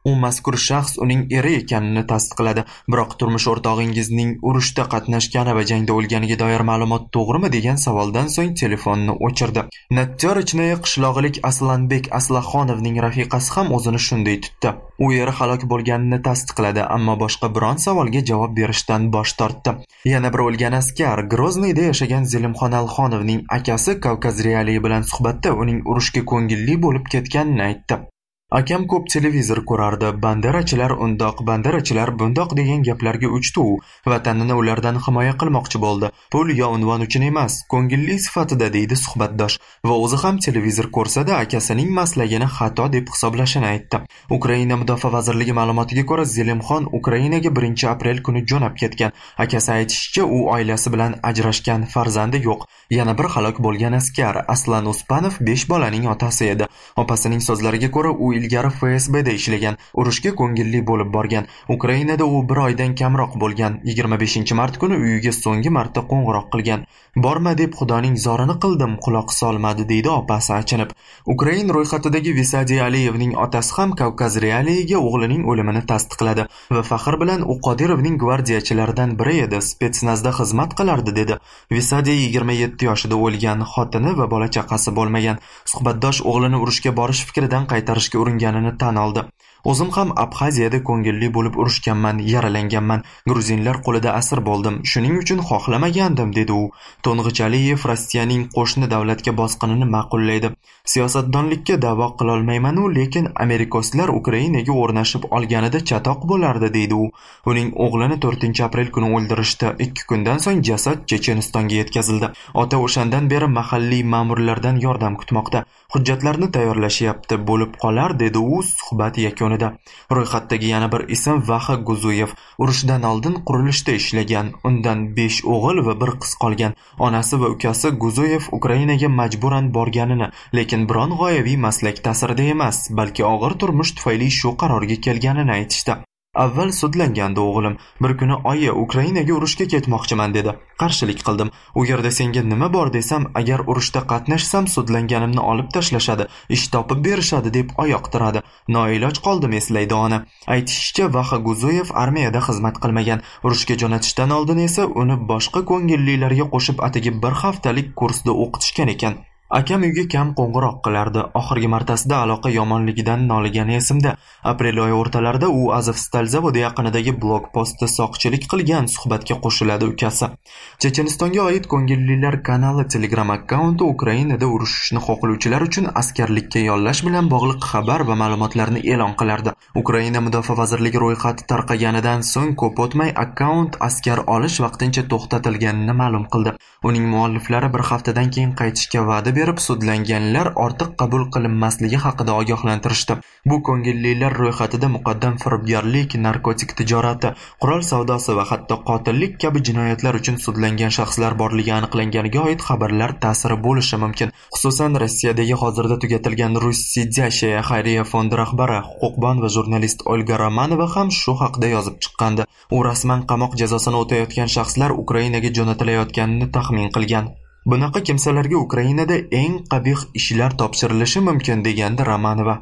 U mazkur shaxs uning eri ekanini tasdiqladi, biroq turmush o'rtog'ingizning urushda qatnashgani va jangda o'lganiga doir ma'lumot to'g'rimi degan savoldan so'ng telefonni o'chirdi. Natyor-Ichnoye qishlog'ilik Aslanbek Aslaxonovning rafiqasi ham o'zini shunday tutdi. U eri halok bo'lganini tasdiqladi, ammo boshqa biron savolga javob berishdan bosh tortdi. Yana bir o'lgan askar Grozniyda yashagan Zelimxon Alxonovning akasi Kavkaz Realiy bilan suhbatda uning urushga ko'ngilli bo'lib ketganini aytdi. Akam ko'p televizor ko'rardi, banderachilar undoq, banderachilar bundoq degan gaplarga uchdi u. Vatanini ulardan himoya qilmoqchi bo'ldi. Pul yo unvon uchun emas, ko'ngilli sifatida deydi suhbatdosh va o'zi ham televizor ko'rsada akasining maslagini xato deb hisoblashini aytdi. Ukraina Mudofaa vazirligi ma'lumotiga ko'ra, Zelimxon Ukrainaga 1-aprel kuni jo'nab ketgan. Akasi aytishicha, u oilasi bilan ajrashgan, farzandi yo'q. Yana bir halok bo'lgan askar Aslan Uspanov 5 bolaning otasi edi. Opasining so'zlariga ko'ra, u ilgari FSBda ishlagan, urushga ko'ngilli bo'lib borgan. Ukrainada u 1 oydan kamroq bo'lgan. 25-mart kuni uyiga so'nggi marta qo'ng'iroq qilgan. Borma deb Xudoning zorini qildim, quloq solmadi deydi opasi achinib. Ukrain ro'yxatidagi Visadiy Aliyevning otasi ham Kavkaz Realiyiga o'g'lining o'limini tasdiqladi va faxr bilan u Qodirovning gvardiyachilaridan biri edi, spetsnazda xizmat qilardi dedi. Visadiy 27 yoshida o'lgan, xotini va bola chaqasi bo'lmagan. Suhbatdosh o'g'lini urushga borish fikridan qaytarishga uringanini tan oldi. O'zim ham Abxaziyada ko'ngilli bo'lib urushganman, yaralanganman. Gruzinlar qo'lida asir bo'ldim. Shuning uchun xohlamagandim, dedi u. To'ng'ich Aliyev Rossiyaning qo'shni davlatga bosqinini ma'qullaydi. Siyosatdonlikka da'vo qila olmayman, lekin amerikoslar Ukrainaga o'rnashib olganida chatoq bo'lardi, deydi u. Uning o'g'lini 4-aprel kuni o'ldirishdi. 2 kundan so'ng jasad Chechenistonga yetkazildi. Ota o'shandan beri mahalliy ma'murlardan yordam kutmoqda. Hujjatlarni tayyorlashyapti, bo'lib qolar, dedi u suhbat yakunida. Ro'yxatdagi yana bir ism Vaxa Guzuyev. Urushdan oldin qurilishda ishlagan. Undan 5 o'g'il va 1 qiz qolgan. Onasi va ukasi Guzuyev Ukrainaga majburan borganini, lekin biron g'oyaviy maslak ta'sirida emas, balki og'ir turmush tufayli shu qarorga kelganini aytishdi. Avval sudlangandi o'g'lim. Bir kuni oyi Ukrainaga urushga ketmoqchiman dedi. Qarshilik qildim. U yerda senga nima bor desam, agar urushda qatnashsam sudlanganimni olib tashlashadi, ish topib berishadi deb oyoq tiradi. Noiloj qoldim, eslaydi ona. Aytishicha, Vaxa Guzuyev armiyada xizmat qilmagan. Urushga jo'natishdan oldin esa uni boshqa ko'ngillilarga qo'shib atigi 1 haftalik kursda o'qitishgan ekan. Akam uyga kam qo'ng'iroq qilardi. Oxirgi martasida aloqa yomonligidan noligani esimda. Aprel oyi o'rtalarida u Azovstal zavodi yaqinidagi blokpostda soqchilik qilgan, suhbatga qo'shiladi ukasi. Chechenistonga oid ko'ngillilar kanali Telegram akkaunti Ukrainada urushishni xohlovchilar uchun askarlikka yollash bilan bog'liq xabar va ma'lumotlarni e'lon qilardi. Ukraina Mudofaa vazirligi ro'yxati tarqaganidan so'ng ko'p o'tmay akkaunt askar olish vaqtincha to'xtatilganini ma'lum qildi. Uning mualliflari 1 haftadan keyin qaytishga va'da berib, sudlanganlar ortiq qabul qilinmasligi haqida ogohlantirishdi. Bu ko'ngillilar ro'yxatida muqaddam firibgarlik, narkotik tijorati, qurol savdosi va hatto qotillik kabi jinoyatlar uchun sudlangan shaxslar borligi aniqlanganiga oid xabarlar ta'siri bo'lishi mumkin. Xususan, Rossiyadagi hozirda tugatilgan Russiyadashaya xayriya fondi rahbari, huquqbon va jurnalist Olga Romanova ham shu haqida yozib chiqqandi. U rasman qamoq jazosini o'tayotgan shaxslar Ukrainaga jo'natilayotganini taxmin qilgan. Bunaqa kimsalarga Ukrainada eng qabih ishlar topshirilishi mumkin, degandi Romanova.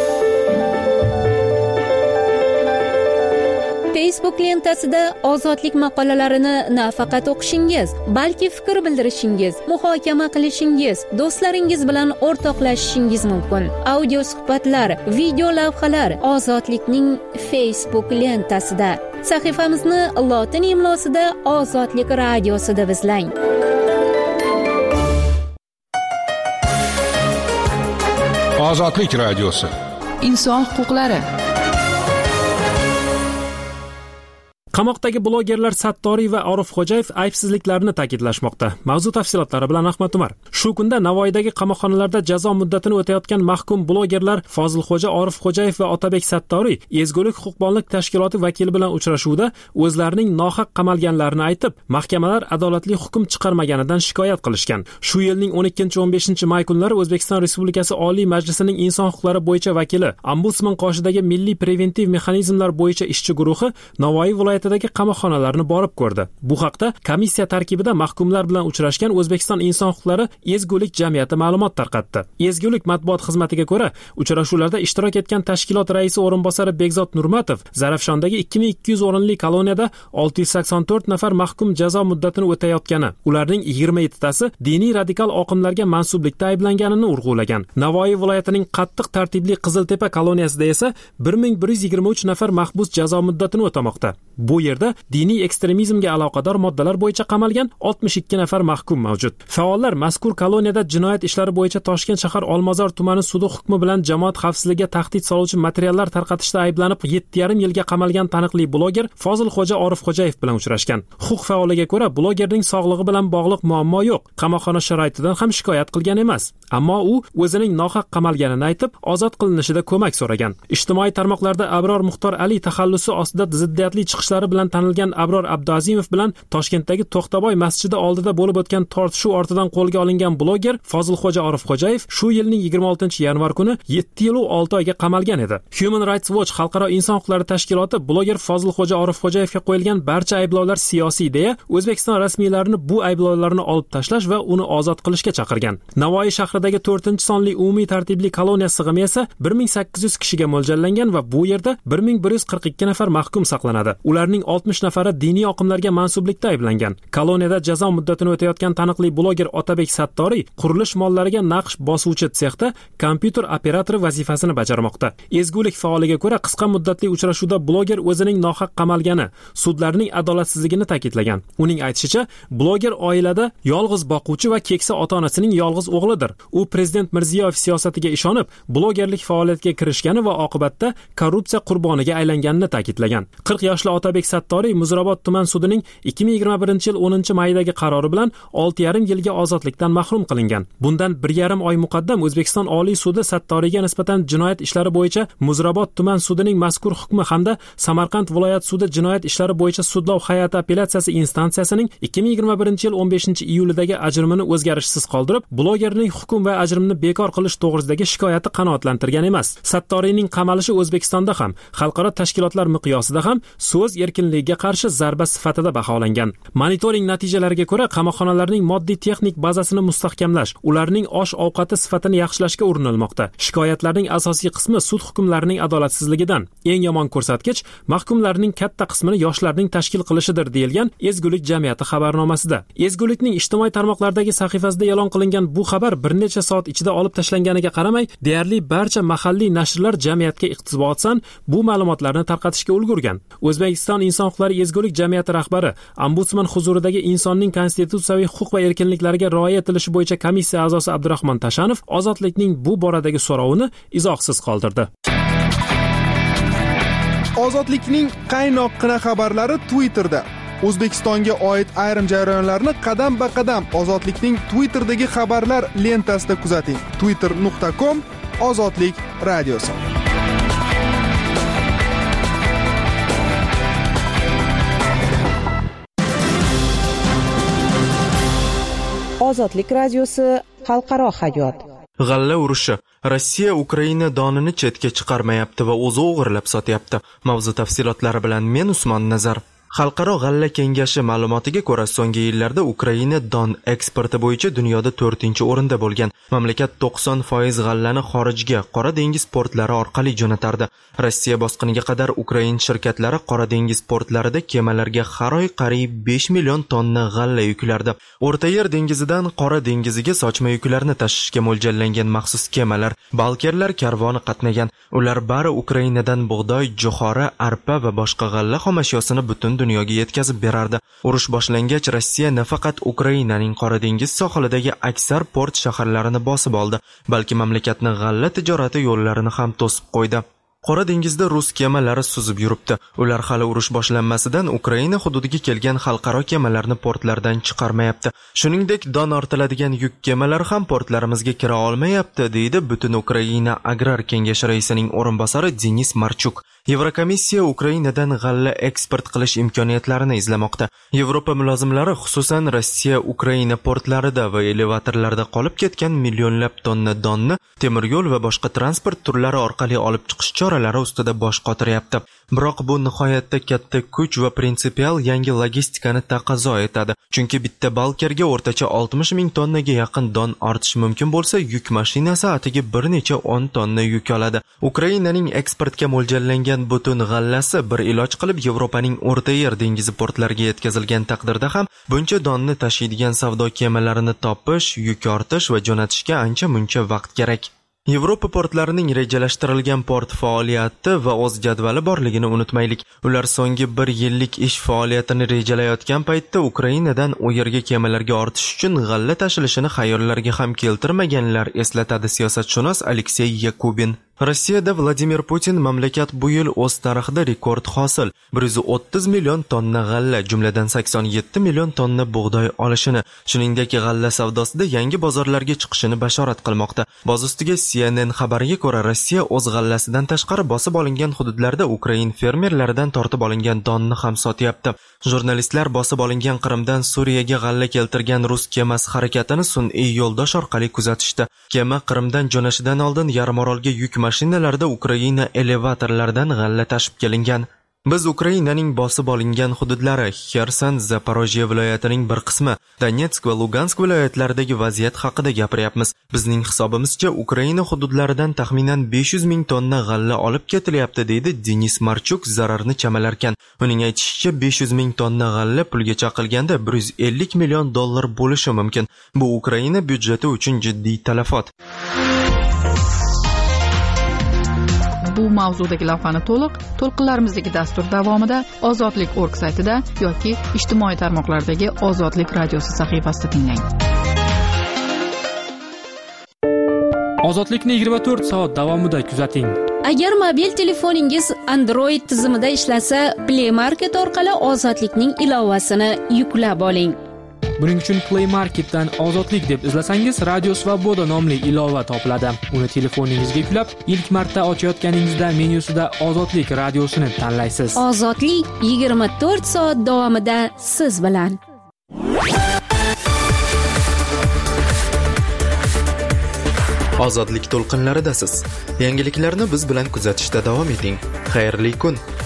Facebook lentasida ozodlik maqolalarini nafaqat o'qishingiz, balki fikr bildirishingiz, muhokama qilishingiz, do'stlaringiz bilan o'rtoqlashishingiz mumkin. Audio suhbatlar, video lavhalar Ozodlikning Facebook lentasida. Sahifamizni lotin imlosida Ozodlik radiosida izlang. Ozodlik radiosi. Inson huquqlari. Qamoqdagi blogerlar Sattoriy va Orifxo'jayev aybsizliklarini ta'kidlashmoqda. Mavzu tafsilotlari bilan Ahmad Umar. Shu kunda Navoiydagi qamoqxonalarda jazo muddatini o'tayotgan mahkum blogerlar Fozilxo'ja Orifxo'jayev va Otabek Sattoriy Ezgulik huquqbonlik tashkiloti vakili bilan uchrashuvda o'zlarining nohaq qamalganlarini aytib, mahkamalar adolatli hukm chiqarmaganidan shikoyat qilishgan. Shu yilning 12-15 may kunlari O'zbekiston Respublikasi Oliy Majlisining inson huquqlari bo'yicha vakili, Ombudsman qoshidagi Milliy preventiv mexanizmlar bo'yicha ishchi guruhi Navoiy viloyati viloyatidagi qamoqxonalarni borib ko'rdi. Bu haqda komissiya tarkibida mahkumlar bilan uchrashgan O'zbekiston inson huquqlari ezgulik jamiyati ma'lumot tarqatdi. Ezgulik matbuot xizmatiga ko'ra, uchrashuvlarda ishtirok etgan tashkilot raisi o'rinbosari Bekzod Nurmatov Zarafshondagi 2200 o'rinli koloniyada 684 nafar mahkum jazo muddatini o'tayotgani, ularning 27 tasi diniy radikal oqimlarga mansublikda ayblanganini urg'ulagan. Navoiy viloyatining qattiq tartibli Qiziltepa koloniyasida esa 1123 nafar mahbus jazo muddatini o'tamoqda. Bu yerda diniy ekstremizmga aloqador moddalar bo'yicha qamalgan 62 nafar mahkum mavjud. Faollar mazkur koloniyada jinoyat ishlari bo'yicha Toshkent shahar Olmazor tumani sudi hukmi bilan jamoat xavfsizligiga tahdid soluvchi materiallar tarqatishda ayblanib 7,5 yilga qamalgan taniqli bloger Fozilxo'ja Orifxo'jayev bilan uchrashgan. Huquq faoliga ko'ra, blogerning sog'lig'i bilan bog'liq muammo yo'q. Qamoqxona sharoitidan ham shikoyat qilgan emas. Ammo u o'zining nohaq qamalganini aytib, ozod qilinishida ko'mak so'ragan. Ijtimoiy tarmoqlarda Abror Muxtor Ali taxallusi ostida ziddiyatli chiqishlari bilan tanilgan Abror Abduazimov bilan Toshkentdagi To'xtaboy masjidi oldida bo'lib o'tgan tortishuv ortidan qo'lga olingan bloger Fozilxo'ja Orifxo'jayev shu yilning 26-yanvar kuni 7 yil va 6 oyga qamalgan edi. Human Rights Watch xalqaro inson huquqlari tashkiloti bloger Fozilxo'ja Orifxo'jayevga qo'yilgan barcha ayblovlar siyosiy deya O'zbekiston rasmiylarini bu ayblovlarni olib tashlash va uni ozod qilishga chaqirgan. Navoiy shahridagi 4-sonli umumiy tartibli koloniya sig'imi esa 1800 kishiga mo'ljallangan va bu yerda 1142 nafar mahkum saqlanadi. Ularning 60 nafari diniy oqimlarga mansublikda ayblangan. Koloniyada jazo muddatini o'tayotgan taniqli bloger Otabek Sattoriy qurilish mollariga naqsh bosuvchi sexda kompyuter operatori vazifasini bajarmoqda. Ezgulik faoliga ko'ra, qisqa muddatli uchrashuvda bloger o'zining nohaq qamalgani, sudlarning adolatsizligini ta'kidlagan. Uning aytishicha, bloger oilada yolg'iz boquvchi va keksa ota-onasining yolg'iz o'g'lidir. U prezident Mirziyoyev siyosatiga ishonib, blogerlik faoliyatiga kirishgani va oqibatda korrupsiya qurboniga aylanganini ta'kidlagan. 40 yoshli Otabek Sattoriy Muzrabot tuman sudining 2021-yil 10-maydagi qarori bilan 6,5 yilga ozodlikdan mahrum qilingan. Bundan 1,5 oy muqaddam O'zbekiston Oliy sudi Sattoriyga nisbatan jinoyat ishlari bo'yicha Muzrabot tuman sudining mazkur hukmi hamda Samarqand viloyat sudi jinoyat ishlari bo'yicha sudlov hay'ati apellyatsiyasi instansiyasining 2021-yil 15-iyulidagi ajrimini o'zgarishsiz qoldirib, blogerning hukm va ajrimni bekor qilish to'g'risidagi shikoyati qanoatlantirgan emas. Sattoriyning qamalishi O'zbekistonda ham, xalqaro tashkilotlar miqyosida ham so'z erkinligiga qarshi zarba sifatida baholangan. Monitoring natijalariga ko'ra, qamoqxonalarning moddiy texnik bazasini mustahkamlash, ularning osh-ovqati sifatini yaxshilashga urinilmoqda. Shikoyatlarning asosiy qismi sud hukmlarining adolatsizligidan. Eng yomon ko'rsatkich mahkumlarning katta qismini yoshlarning tashkil qilishidir deyilgan Ezgulik jamiyati xabarnomasida. Ezgulikning ijtimoiy tarmoqlardagi sahifasida e'lon qilingan bu xabar bir necha soat ichida olib tashlanganiga qaramay, deyarli barcha mahalliy nashrlar jamiyatga iqtibosdan bu ma'lumotlarni tarqatishga ulgurgan. O'zbekiston inson huquqlari ezgulik jamiyati rahbari, ombudsman huzuridagi insonning konstitutsiyaviy huquq va erkinliklariga rioya etilishi bo'yicha komissiya a'zosi Abdurahmon Tashanov ozodlikning bu boradagi so'rovini izohsiz qoldirdi. Ozodlikning qaynoqqina xabarlari Twitterda. O'zbekistonga oid ayrim jarayonlarni qadam-ba-qadam Ozodlikning Twitterdagi xabarlar lentasida kuzating. twitter.com/ozodlik radiosi. Ozodlik radiosi xalqaro hayot. G'alla urushi. Rossiya Ukraina donini chetga chiqarmayapti va o'zi o'g'irlab sotyapti. Mavzu tafsilotlari bilan men Usmon Nazar. Xalqaro g'alla kengashi ma'lumotiga ko'ra, so'nggi yillarda Ukraina don eksporti bo'yicha dunyoda 4-o'rinda bo'lgan. Mamlakat 90% g'allani xorijga, Qora dengiz portlari orqali jo'natardi. Rossiya bosqiniga qadar Ukrain shirkatlari Qora dengiz portlarida kemalarga har oy qariyb 5 million tonna g'alla yuklardi. O'rta Yer dengizidan Qora dengiziga sochma yuklarni tashishga mo'ljallangan maxsus kemalar, balkerlar karvoni qatnagan. Ular bari Ukrainadan bug'doy, jo'xori, arpa va boshqa g'alla xomashyosini butun dunyoga yetkazib berardi. Urush boshlangach, Rossiya nafaqat Ukrainaning Qora dengiz sohilidagi aksar port shaharlarini bosib oldi, balki mamlakatning g'alla tijorati yo'llarini ham to'sib qo'ydi. Qora dengizda rus kemalari suzib yuribdi. Ular hali urush boshlanmasidan Ukraina hududiga kelgan xalqaro kemalarni portlardan chiqarmayapti. Shuningdek, don ortiladigan yuk kemalar ham portlarimizga kira olmayapti, deydi Butun Ukraina Agrar kengashi raisining o'rinbosari Denis Marchuk. Yevrokomissiya Ukrainadan g'alla eksport qilish imkoniyatlarini izlamoqda. Yevropa mulozimlari xususan Rossiya Ukraina portlarida va elevatorlarda qolib ketgan millionlab tonna donni temir yo'l va boshqa transport turlari orqali olib chiqish choralari ustida bosh qotiryapti. Biroq bu nihoyatda katta kuch va prinsipial yangi logistikani taqozo etadi. Chunki bitta balkerga o'rtacha 60 ming tonnaga yaqin don ortish mumkin bo'lsa, yuk mashinasi atiga bir necha 10 tonna yuk oladi. Ukrainaning eksportga mo'ljallangan butun g'allasi bir iloj qilib Yevropaning O'rta Yer dengizi portlariga yetkazilgan taqdirda ham buncha donni tashiydigan savdo kemalarini topish, yuk ortish va jo'natishga ancha-muncha vaqt kerak. Yevropa portlarining rejalashtirilgan port faoliyati va o'z jadvali borligini unutmaylik. Ular so'nggi 1 yillik ish faoliyatini rejalayotgan paytda Ukrainadan u yerga kemalarga ortish uchun g'alla tashilishini xayollarga ham keltirmaganlar, eslatadi siyosatshunos Aleksey Yakubin. Rossiyada Vladimir Putin mamlakat bu yil o'z tarixida rekord hosil 130 million tonna g'alla, jumladan 87 million tonna bug'doy olishini, shuningdek g'alla savdosida yangi bozorlarga chiqishini bashorat qilmoqda. Boz ustiga CNN xabariga ko'ra, Rossiya o'z g'allasidan tashqari bosib olingan hududlarda Ukrain fermerlaridan tortib olingan donni ham sotyapti. Jurnalistlar bosib olingan Qrimdan Suriyaga g'alla keltirgan rus kemasi harakatini sun'iy yo'ldosh orqali kuzatishdi. Kema Qrimdan jo'nashidan oldin yarimorolga yuk mashinalarda Ukraina elevatorlaridan g'alla tashib kelingan. Biz Ukrainaning bosib olingan hududlari, Xerson, Zaporojye viloyatining bir qismi, Donetsk va Lugansk viloyatlaridagi vaziyat haqida gapiryapmiz. Bizning hisobimizcha Ukraina hududlaridan taxminan 500 ming tonna g'alla olib ketilyapti, deydi Denis Marchuk zararni chamalarkan. Uning aytishicha 500 ming tonna g'alla pulga chaqilganda 150 million dollar bo'lishi mumkin. Bu Ukraina byudjeti uchun jiddiy talafot. Bu mavzudagi lavhani to'lqinlarimizdagi dastur davomida Ozodlik.org saytida yoki ijtimoiy tarmoqlardagi Ozodlik radiosi sahifasida tinglang. Ozodlikni 24 soat davomida kuzating. Agar mobil telefoningiz Android tizimida ishlasa, Play Market orqali Ozodlikning ilovasini yuklab oling. Buning uchun Play Marketdan Ozodlik deb izlasangiz, Radio Svoboda nomli ilova topiladi. Uni telefoningizga yuklab, ilk marta ochayotganingizda menyusida Ozodlik radiosini tanlaysiz. Ozodlik 24 soat davomida siz bilan. Ozodlik to'lqinlaridasiz. Yangiliklarni biz bilan kuzatishda davom eting. Xayrli kun.